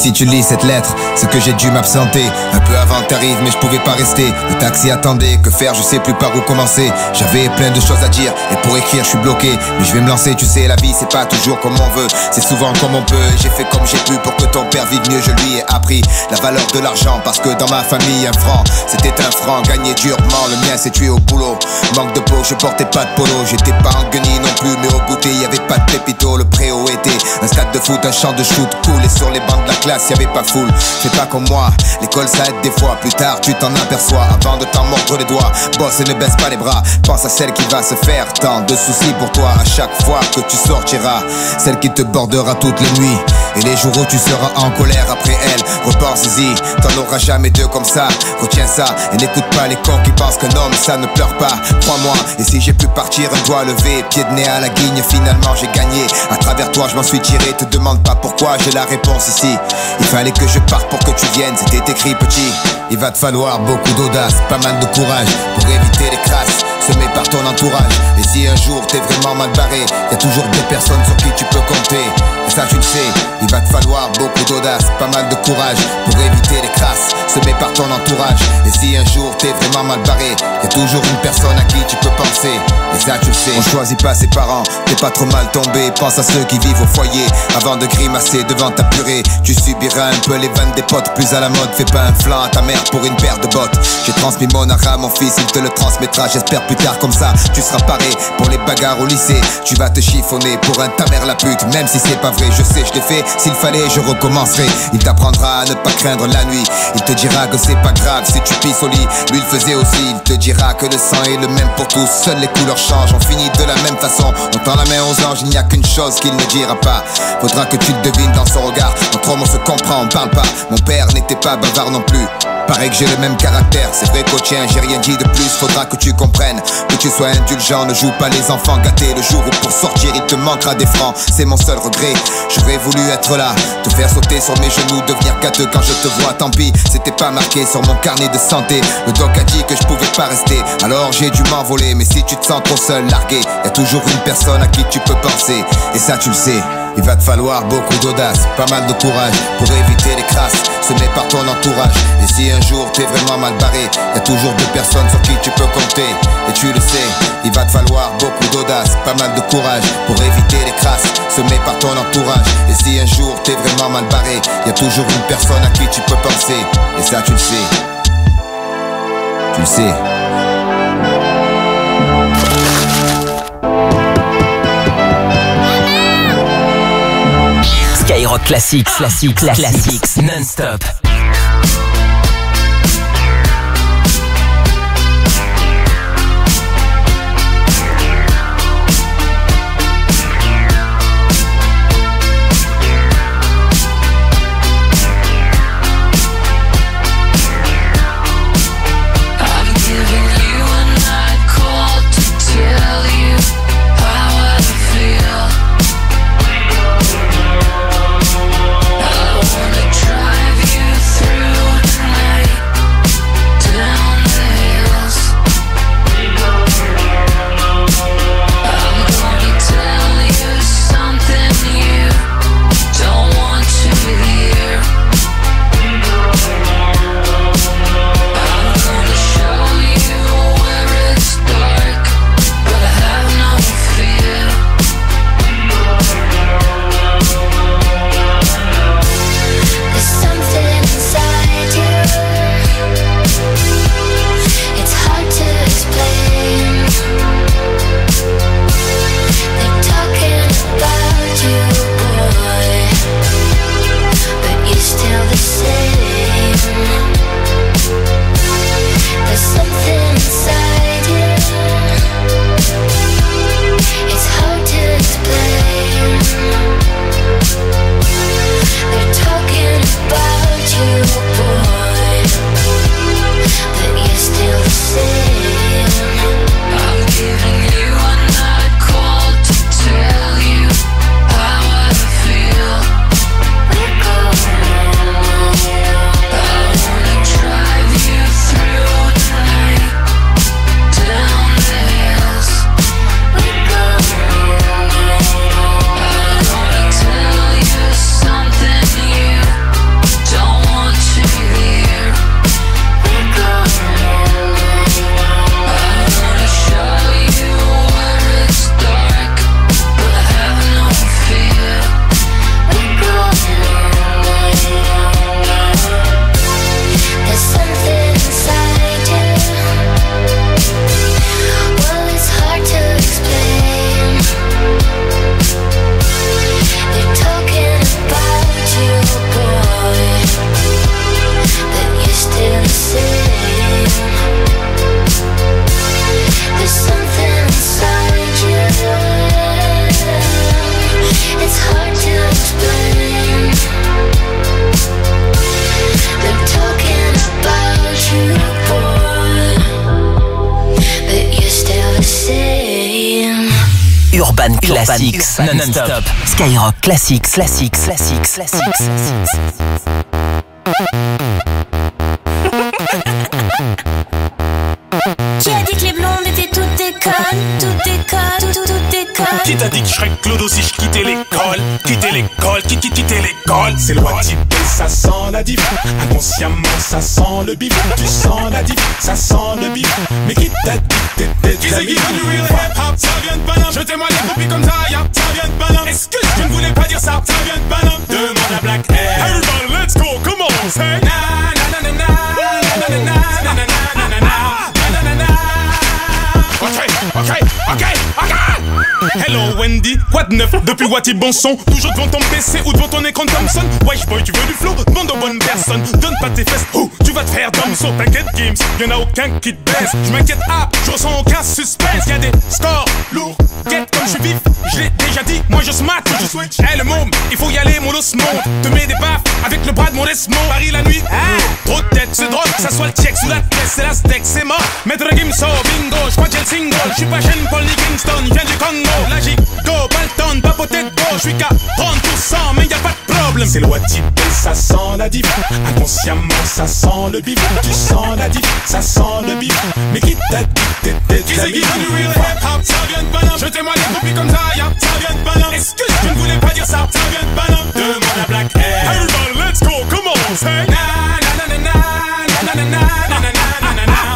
Speaker 7: si tu lis cette lettre, c'est que j'ai dû m'absenter. Un peu avant que t'arrives, mais je pouvais pas rester. Le taxi attendait, que faire, je sais plus par où commencer. J'avais plein de choses à dire, et pour écrire je suis bloqué. Mais je vais me lancer, tu sais, la vie c'est pas toujours comme on veut, c'est souvent comme on peut. J'ai fait comme j'ai pu pour que ton père vive mieux. Je lui ai appris la valeur de l'argent, parce que dans ma famille un franc c'était un franc gagné durement. Le mien s'est tué au boulot, manque de peau, je portais pas de polo. J'étais pas en guenille non plus, mais au goûter y avait pas de pépito. Le préau était un stade de foot, un champ de shoot cool. Et sur les bancs de la classe y avait pas foule. Fais pas comme moi, l'école ça aide des fois. Plus tard tu t'en aperçois, avant de t'en mordre les doigts. Bosse et ne baisse pas les bras, pense à celle qui va se faire tant de soucis pour toi à chaque fois que tu sortiras. Celle qui te bordera toutes les nuits, et les jours où tu seras en colère après elle. Repense-y, t'en auras jamais deux comme ça. Retiens ça et n'écoute pas les cons qui pensent qu'un homme ça ne pleure pas. Crois-moi, et si j'ai pu partir un doigt levé, pied de nez à la guigne, finalement j'ai gagné. À travers toi je m'en suis tiré, te demande pas pourquoi, j'ai la réponse ici. Il fallait que je parte pour que tu viennes, c'était écrit petit. Il va te falloir beaucoup d'audace, pas mal de courage pour éviter les crasses semées par ton entourage. Et si un jour t'es vraiment mal barré, y'a toujours deux personnes sur qui tu peux compter. Et ça tu le sais, il va te falloir beaucoup d'audace, pas mal de courage pour éviter les crasses semées par ton entourage. Et si un jour t'es vraiment mal barré, y'a toujours une personne à qui tu peux penser. Et ça tu le sais, on choisit pas ses parents, t'es pas trop mal tombé. Pense à ceux qui vivent au foyer, avant de grimacer devant ta purée. Tu subiras un peu les vannes des potes, plus à la mode. Fais pas un flanc à ta mère pour une paire de bottes. J'ai transmis mon art à mon fils, il te le transmettra. J'espère plus tard comme ça, tu seras paré pour les bagarres au lycée. Tu vas te chiffonner pour un ta mère la pute, même si c'est pas vrai. Je sais, je l'ai fait, s'il fallait je recommencerai. Il t'apprendra à ne pas craindre la nuit, il te dira que c'est pas grave si tu pisses au lit. Lui le faisait aussi, il te dira que le sang est le même pour tous. Seules les couleurs changent, on finit de la même façon. On tend la main aux anges, il n'y a qu'une chose qu'il ne dira pas. Faudra que tu le devines dans son regard. Entre hommes on se comprend, on parle pas. Mon père n'était pas bavard non plus. Pareil que j'ai le même caractère, c'est vrai qu'au tien j'ai rien dit de plus. Faudra que tu comprennes, que tu sois indulgent. Ne joue pas les enfants gâtés, le jour où pour sortir il te manquera des francs. C'est mon seul regret, j'aurais voulu être là, te faire sauter sur mes genoux, devenir gâteux quand je te vois. Tant pis, c'était pas marqué sur mon carnet de santé. Le doc a dit que je pouvais pas rester, alors j'ai dû m'envoler. Mais si tu te sens trop seul, largué, y'a toujours une personne à qui tu peux penser. Et ça tu le sais, il va te falloir beaucoup d'audace, pas mal de courage pour éviter les crasses semées par ton entourage. Et si un jour t'es vraiment mal barré, y'a toujours deux personnes sur qui tu peux compter. Et tu le sais, il va te falloir beaucoup d'audace, pas mal de courage pour éviter les crasses semées par ton entourage. Et si un jour t'es vraiment mal barré, y'a toujours une personne à qui tu peux penser. Et ça tu le sais, tu le sais.
Speaker 5: Skyrock Classics, classics, non-stop.
Speaker 8: Drive you through
Speaker 5: Urban Classics non-stop. Skyrock Classics.
Speaker 6: Qui a dit que les blondes étaient toutes des connes? Toutes des connes, toutes des connes.
Speaker 10: Qui t'a dit que je serais Clodo si je quittais l'école? Quitter l'école, quitter l'école. C'est loi type, ça sent la diff. Inconsciemment, ça sent le bif. Tu sens la diff, ça sent le bif. Mais qui t'a dit que t'étais qui c'est qui veut du real hip-hop? Ça vient de Paname. Jetez-moi les copies comme Zaya. Ça vient de Paname. Est-ce que je ne voulais pas dire ça? Ça vient de Paname. Demande à Black Air. Everybody, let's go, come on, say. Na na na na na na na na na na na na. Ok. Hello Wendy, quoi de neuf depuis Wati bon son? Toujours devant ton PC ou devant ton écran Thompson? Wesh boy, tu veux du flow? Demande aux bonnes personnes. Donne pas tes fesses, tu vas te faire Thompson. T'inquiète Games, y'en a aucun qui te baisse. J'm'inquiète, je ressens aucun suspense. Y'a des scores lourds, quête comme je suis vif. Je l'ai déjà dit, moi je smack, je switch. Le môme, il faut y aller, mon os monte. Te mets des baffes avec le bras de mon Desmond. Paris la nuit, trop de tête, c'est drôle. Que ça soit le check sous la tête, c'est la steak, c'est mort. Maître Gimso, bingo, j'crois que j'ai le single. J'suis pas Shane Paul ni Kingston, viens du Congo. La gigo, Balton, papoté de go. J'suis qu'à 30%, mais y'a pas de problème. C'est loi type, ça sent la diff. Inconsciemment, ça sent le bif. Tu sens la diff, ça sent le bif. Mais qui t'a dit que t'étais qui c'est qui veut du real hip-hop? Ça vient de Paname. Jetez-moi les copies comme Zaya. Ça vient de Paname. Est-ce que je ne voulais pas dire ça? Ça vient de Paname. Demande à Black Air. Everybody, let's go, come on, say. Na na na na na na na na na na na na na.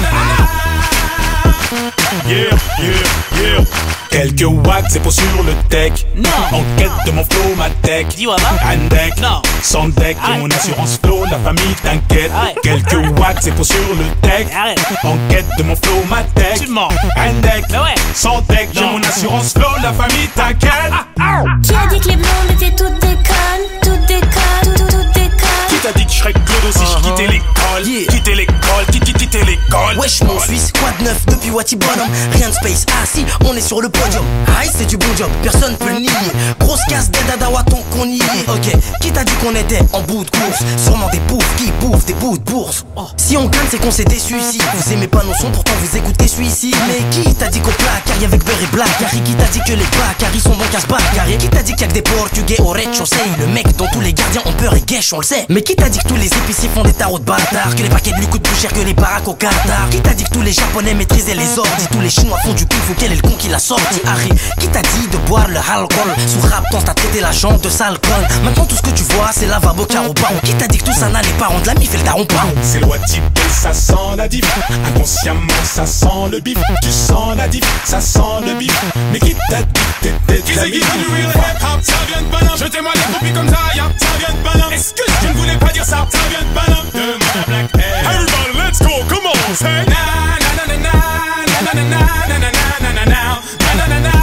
Speaker 10: Yeah. Quelques watts, c'est pour sur le tech. Non. En quête de mon flow, ma tech. Un deck. Non. Sans deck, de mon assurance flow, la famille t'inquiète. Quelques watts, c'est pour sur le tech. En quête de mon flow, ma tech. Un deck. Sans deck, de mon assurance flow, la famille t'inquiète.
Speaker 6: Qui a dit que les blondes étaient toutes des connes? Toutes des connes, toutes des connes.
Speaker 10: Qui t'a dit que je serais Clodo si je quittais l'école? Quitter l'école, quitter l'école.
Speaker 1: Wesh mon Suisse, quoi de neuf depuis Wati Bonhomme? Rien de space, ah si, on est sur le podium. Aïe c'est du bon job, personne peut le nier. Grosse casse d'Adadawa tant qu'on y est. Ok, qui t'a dit qu'on était en bout de course? Sûrement des bouffes qui bouffent des bouts de bourse. Si on gagne c'est qu'on s'est déçu ici. Vous aimez pas nos sons pourtant vous écoutez celui-ci. Mais qui t'a dit qu'au placard avec beurre et black? Harry, qui t'a dit que les Bacaris sont bons casse Bacaré? Qui t'a dit qu'il y a que des portugais au rez-de-chaussée? Le mec dont tous les gardiens ont peur et guèche, on le sait. Mais qui t'a dit que tous les épiciers font des tarots de bâtards? Que les paquets de lui coûtent plus cher que les baraques au Qatar? Qui t'a dit que tous les japonais maîtrisaient les ordres? Tous les chinois font du kung fu, quel est le con qui l'a sorti? Harry, qui t'a dit de boire le alcool? Sous rap, t'as traité la jambe de sale conne. Maintenant tout ce que tu vois c'est lavabo caro baron. Qui t'a dit que tout ça n'allait pas rendre la mif et le daron paron?
Speaker 10: C'est loi type, ça sent la diff. Inconsciemment ça sent le bif. Tu sens la diff, ça sent le bif. Mais qui t'a dit que t'étais qui c'est qui veut du real hip-hop? Ça vient de Paname. Jetez-moi les copies comme Zaya. Ça vient de Paname. Est-ce que je ne voulais pas dire ça? Ça vient de Paname. Demande à Black Air. Everybody, let's go, come on, say. Na na na na na na na na na na na na na na.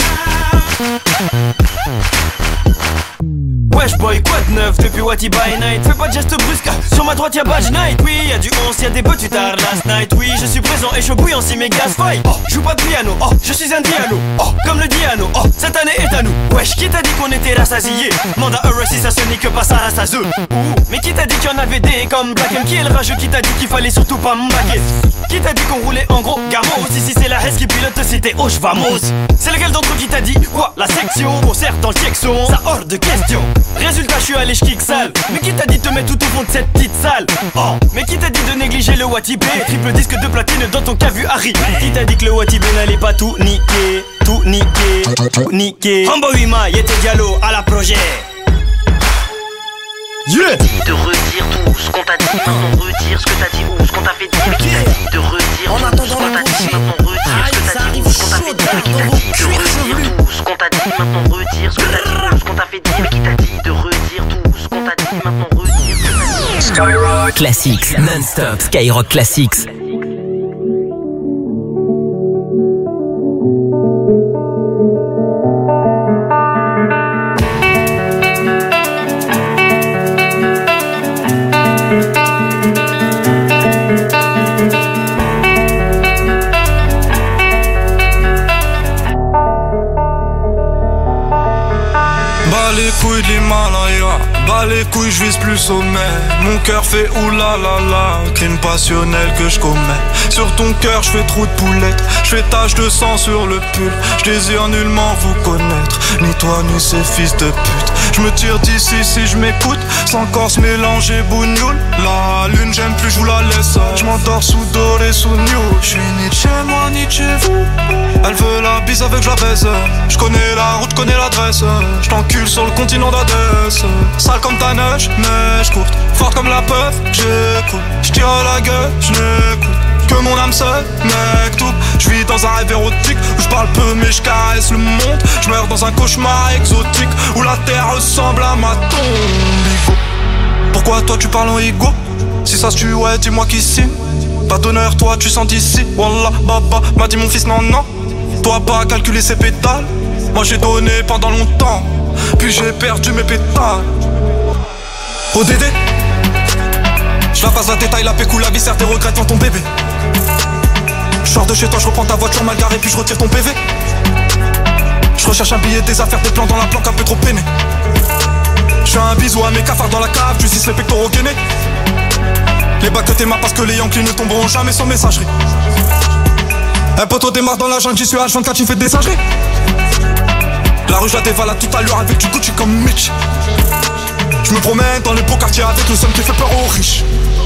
Speaker 8: Wesh boy, quoi de neuf depuis Wati by night? Fais pas de geste brusque, sur ma droite y'a Badge Night. Oui, y'a du 11, y'a des tu tard last night. Oui, je suis présent et je bouillant si mes gaz fight. Oh, joue pas de piano, oh, je suis un diano. Oh, comme le diano, oh, cette année est à nous. Wesh, qui t'a dit qu'on était rassasiés? Manda heureux si ça se nique pas ça rassaseux. Mais qui t'a dit qu'il y en avait des comme Black M? Qui est le rageux qui t'a dit qu'il fallait surtout pas m'embaquer? Qui t'a dit qu'on roulait en gros gamos? Si c'est la Hesse qui pilote, c'était Hoche Vamos. C'est lequel d'entre eux qui t'a dit quoi? La section, on sert dans le Tiexon, ça hors de question. Résultat, je suis allé j'kick sale. Mais qui t'a dit de te mettre tout au fond de cette petite salle? Oh, mais qui t'a dit de négliger le Wati B? Triple disque de platine dans ton cas vu Harry. Qui t'a dit que le Wati B n'allait pas tout niquer? Tout niquer, tout niquer. Rambo Wima, Yete Diallo à la projet.
Speaker 15: Yeah. De redire tout ce qu'on t'a dit, maintenant retire ce que t'as dit ou ce qu'on t'a fait dire. Qui t'a dit de redire tout ce qu'on t'a dit, maintenant retire ce que t'as dit ou ce qu'on t'a fait dire. Qui t'a dit de redire tout ce qu'on t'a dit, maintenant retire ce que t'as dit ou ce qu'on t'a fait dire. Qui t'a dit de redire tout ce qu'on t'a dit, maintenant retire ce que t'as dit.
Speaker 5: Skyrock Classics non-stop. Skyrock Classics.
Speaker 9: Bas les couilles de l'Himalaya,
Speaker 12: Bah les couilles, je vise plus sommet. Mon cœur fait oulala, crime passionnel que je commets. Sur ton cœur, je fais trou de poulette. Je fais tache de sang sur le pull. Je désire nullement vous connaître, ni toi ni ces fils de pute. Je me tire d'ici si je m'écoute, sans corps mélanger bougnoule. La lune, j'aime plus, je vous la laisse. Je m'endors sous doré, sous new. Je suis ni de chez moi, ni de chez vous. Elle veut la bise avec je la baise. Je connais la route, connais l'adresse. Je t'encule sur le continent d'Adès. Sale comme ta neige, neige courte. Forte comme la peuf, j'écoute. Je tire à la gueule, je n'écoute que mon âme seule, mec tout. Je vis dans un rêve érotique où je parle peu mais je caresse le monde. Je meurs dans un cauchemar exotique où la terre ressemble à ma tombe. Pourquoi toi tu parles en ego? Si ça se tue, ouais, dis-moi qui signe. Pas d'honneur, toi tu sens d'ici. Wallah, baba, m'a dit mon fils, non, non. Toi pas calculer ses pétales. Moi j'ai donné pendant longtemps, puis j'ai perdu mes pétales. ODD, je la passe la détail, la pécou, la viscère, tes regrets devant ton bébé. Je sors de chez toi, je reprends ta voiture mal garée, puis je retire ton PV. Je recherche un billet, des affaires, des plans dans la planque, un peu trop peiné. Je fais un bisou à mes cafards dans la cave, je suce les pectoraux gainés. Les bacs que t'aimas parce que les Yankees ne tomberont jamais sans messagerie. Un poteau démarre dans la jungle, j'y suis H24, tu fais des singeries. La rue je la dévalade tout à l'heure avec du Gucci comme Mitch. Je me promène dans les beaux quartiers avec le somme qui fait peur aux riches.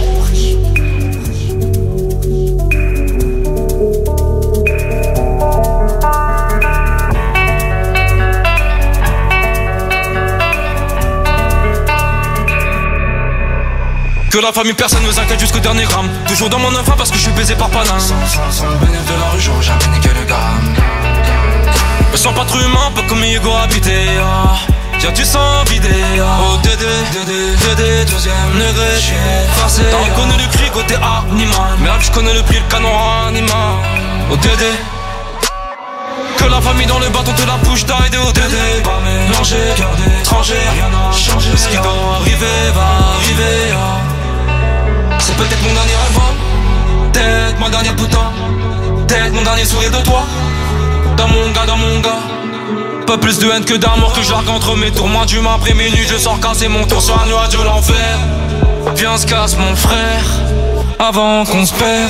Speaker 12: Que la famille personne ne nous inquiète jusqu'au dernier gramme. Toujours dans mon enfant parce que je suis baisé par Paname.
Speaker 3: Sans le bénéfice de la rue, j'aurais jamais niqué le gramme.
Speaker 12: Me sens pas trop humain, pas comme Hugo habité. Tiens tu sens vidé. Oh Dédé, deuxième degré. J'suis forcé. T'as reconnu le cri côté animal. Merde je connais le prix, le canon animal. Oh Dédé. Que la famille dans le bâton te la bouche d'aide. Oh Dédé. Pas mélanger, cœur d'étranger. Rien n'a changé. Ce qui doit arriver va arriver. C'est peut-être mon dernier album, peut-être ma dernière putain, peut-être mon dernier sourire de toi. Dans mon gars, pas plus de haine que d'amour que je largue entre mes tours. Moins d'humain après minuit, je sors casser mon tour sur un nuage de l'enfer. Viens se casse mon frère, avant qu'on se perde.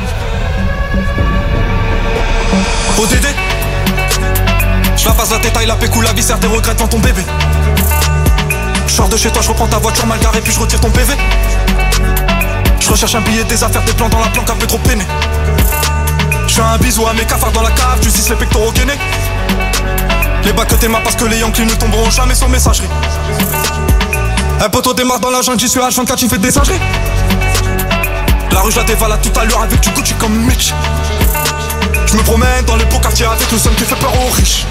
Speaker 12: Oh Dédé, je la passe la détail, la pécou, la viscère, tes regrets devant ton bébé. Je sors de chez toi, je reprends ta voiture mal garée, puis je retire ton PV. Je recherche un billet, des affaires, des plans dans la planque, un peu trop peiné. Je fais un bisou à mes cafards dans la cave, tu suces les pectoraux gainés. Les bacs que t'aimas parce que les Yankees ne tomberont jamais sans messagerie. Un poteau démarre dans la jungle, j'y suis H24, tu fais des singeries. La rue je la dévalade tout à l'heure avec du Gucci comme Mitch. Je me promène dans les beaux quartiers avec le somme qui fait peur aux riches.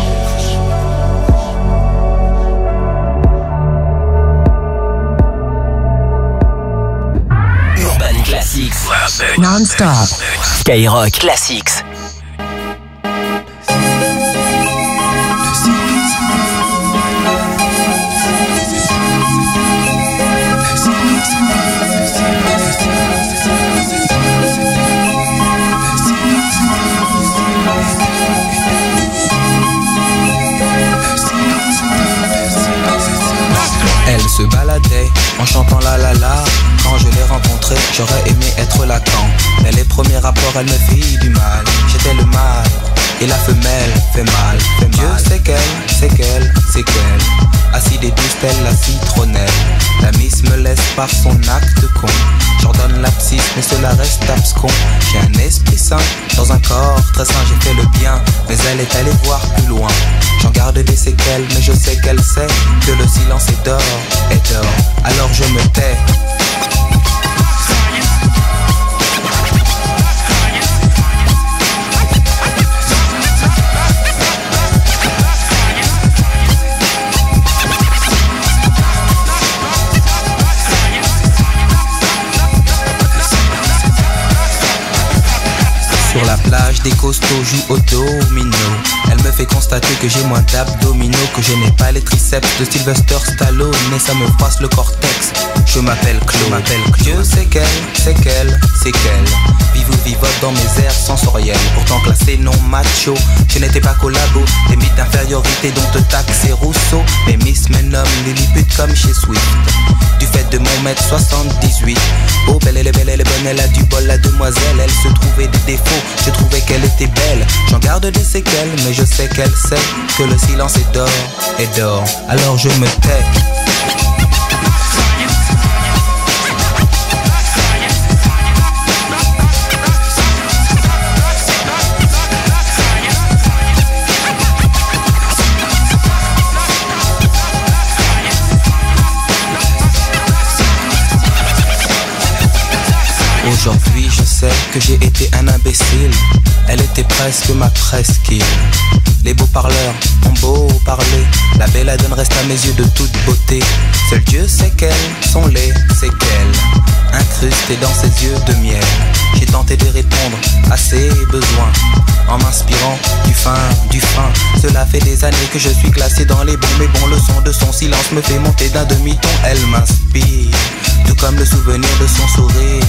Speaker 5: Classics. Non-stop. Skyrock Classics.
Speaker 13: Elle se baladait en chantant la la la. Quand je l'ai rencontrée, j'aurais aimé être Lacan. Mais les premiers rapports, elle me fit du mal. J'étais le mâle et la femelle fait mal. Dieu sait qu'elle, acide et douce telle la citronnelle. La miss me laisse par son acte con. J'ordonne l'abscisse mais cela reste abscon. J'ai un esprit sain dans un corps très sain. J'ai fait le bien mais elle est allée voir plus loin. J'en garde des séquelles mais je sais qu'elle sait que le silence est d'or, alors je me tais. Sur la plage, des costauds jouent au domino. Elle me fait constater que j'ai moins d'abdominaux, que je n'ai pas les triceps de Sylvester Stallone, et ça me froisse le cortex. Je m'appelle Claude. Dieu c'est qu'elle, c'est qu'elle, c'est qu'elle. Vive ou vivote dans mes airs sensoriels. Pourtant classé non macho, je n'étais pas collabo. Des mythes d'infériorité dont te taxe et Rousseau. Mais Miss me nomme Lilliput comme chez Swift. Du fait de mon mètre 78. Oh belle elle est belle, elle est bonne, elle a du bol la demoiselle. Elle se trouvait des défauts, je trouvais qu'elle était belle. J'en garde des séquelles, mais je sais qu'elle sait que le silence est d'or, et d'or. Alors je me tais. Aujourd'hui je sais que j'ai été un imbécile. Elle était presque ma presqu'île. Les beaux parleurs ont beau parler, la belladone reste à mes yeux de toute beauté. Seul Dieu sait quelles sont les séquelles incrustées dans ses yeux de miel. J'ai tenté de répondre à ses besoins en m'inspirant du fin. Cela fait des années que je suis classé dans les bons, mais bon, le son de son silence me fait monter d'un demi-ton. Elle m'inspire, tout comme le souvenir de son sourire.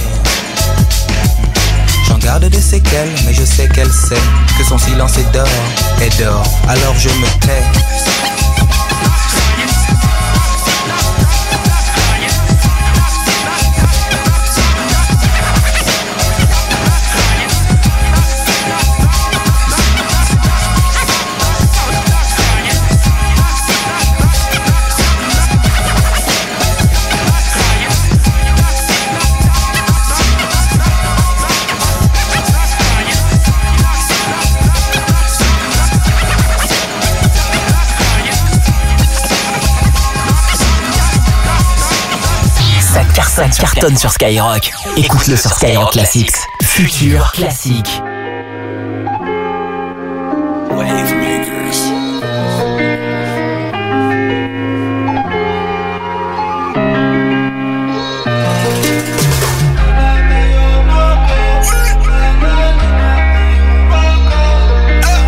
Speaker 13: J'en garde des séquelles, mais je sais qu'elle sait que son silence est d'or, et d'or. Alors je me tais.
Speaker 5: Ça cartonne sur Skyrock. Écoute-le sur Skyrock Classics. Futur classique.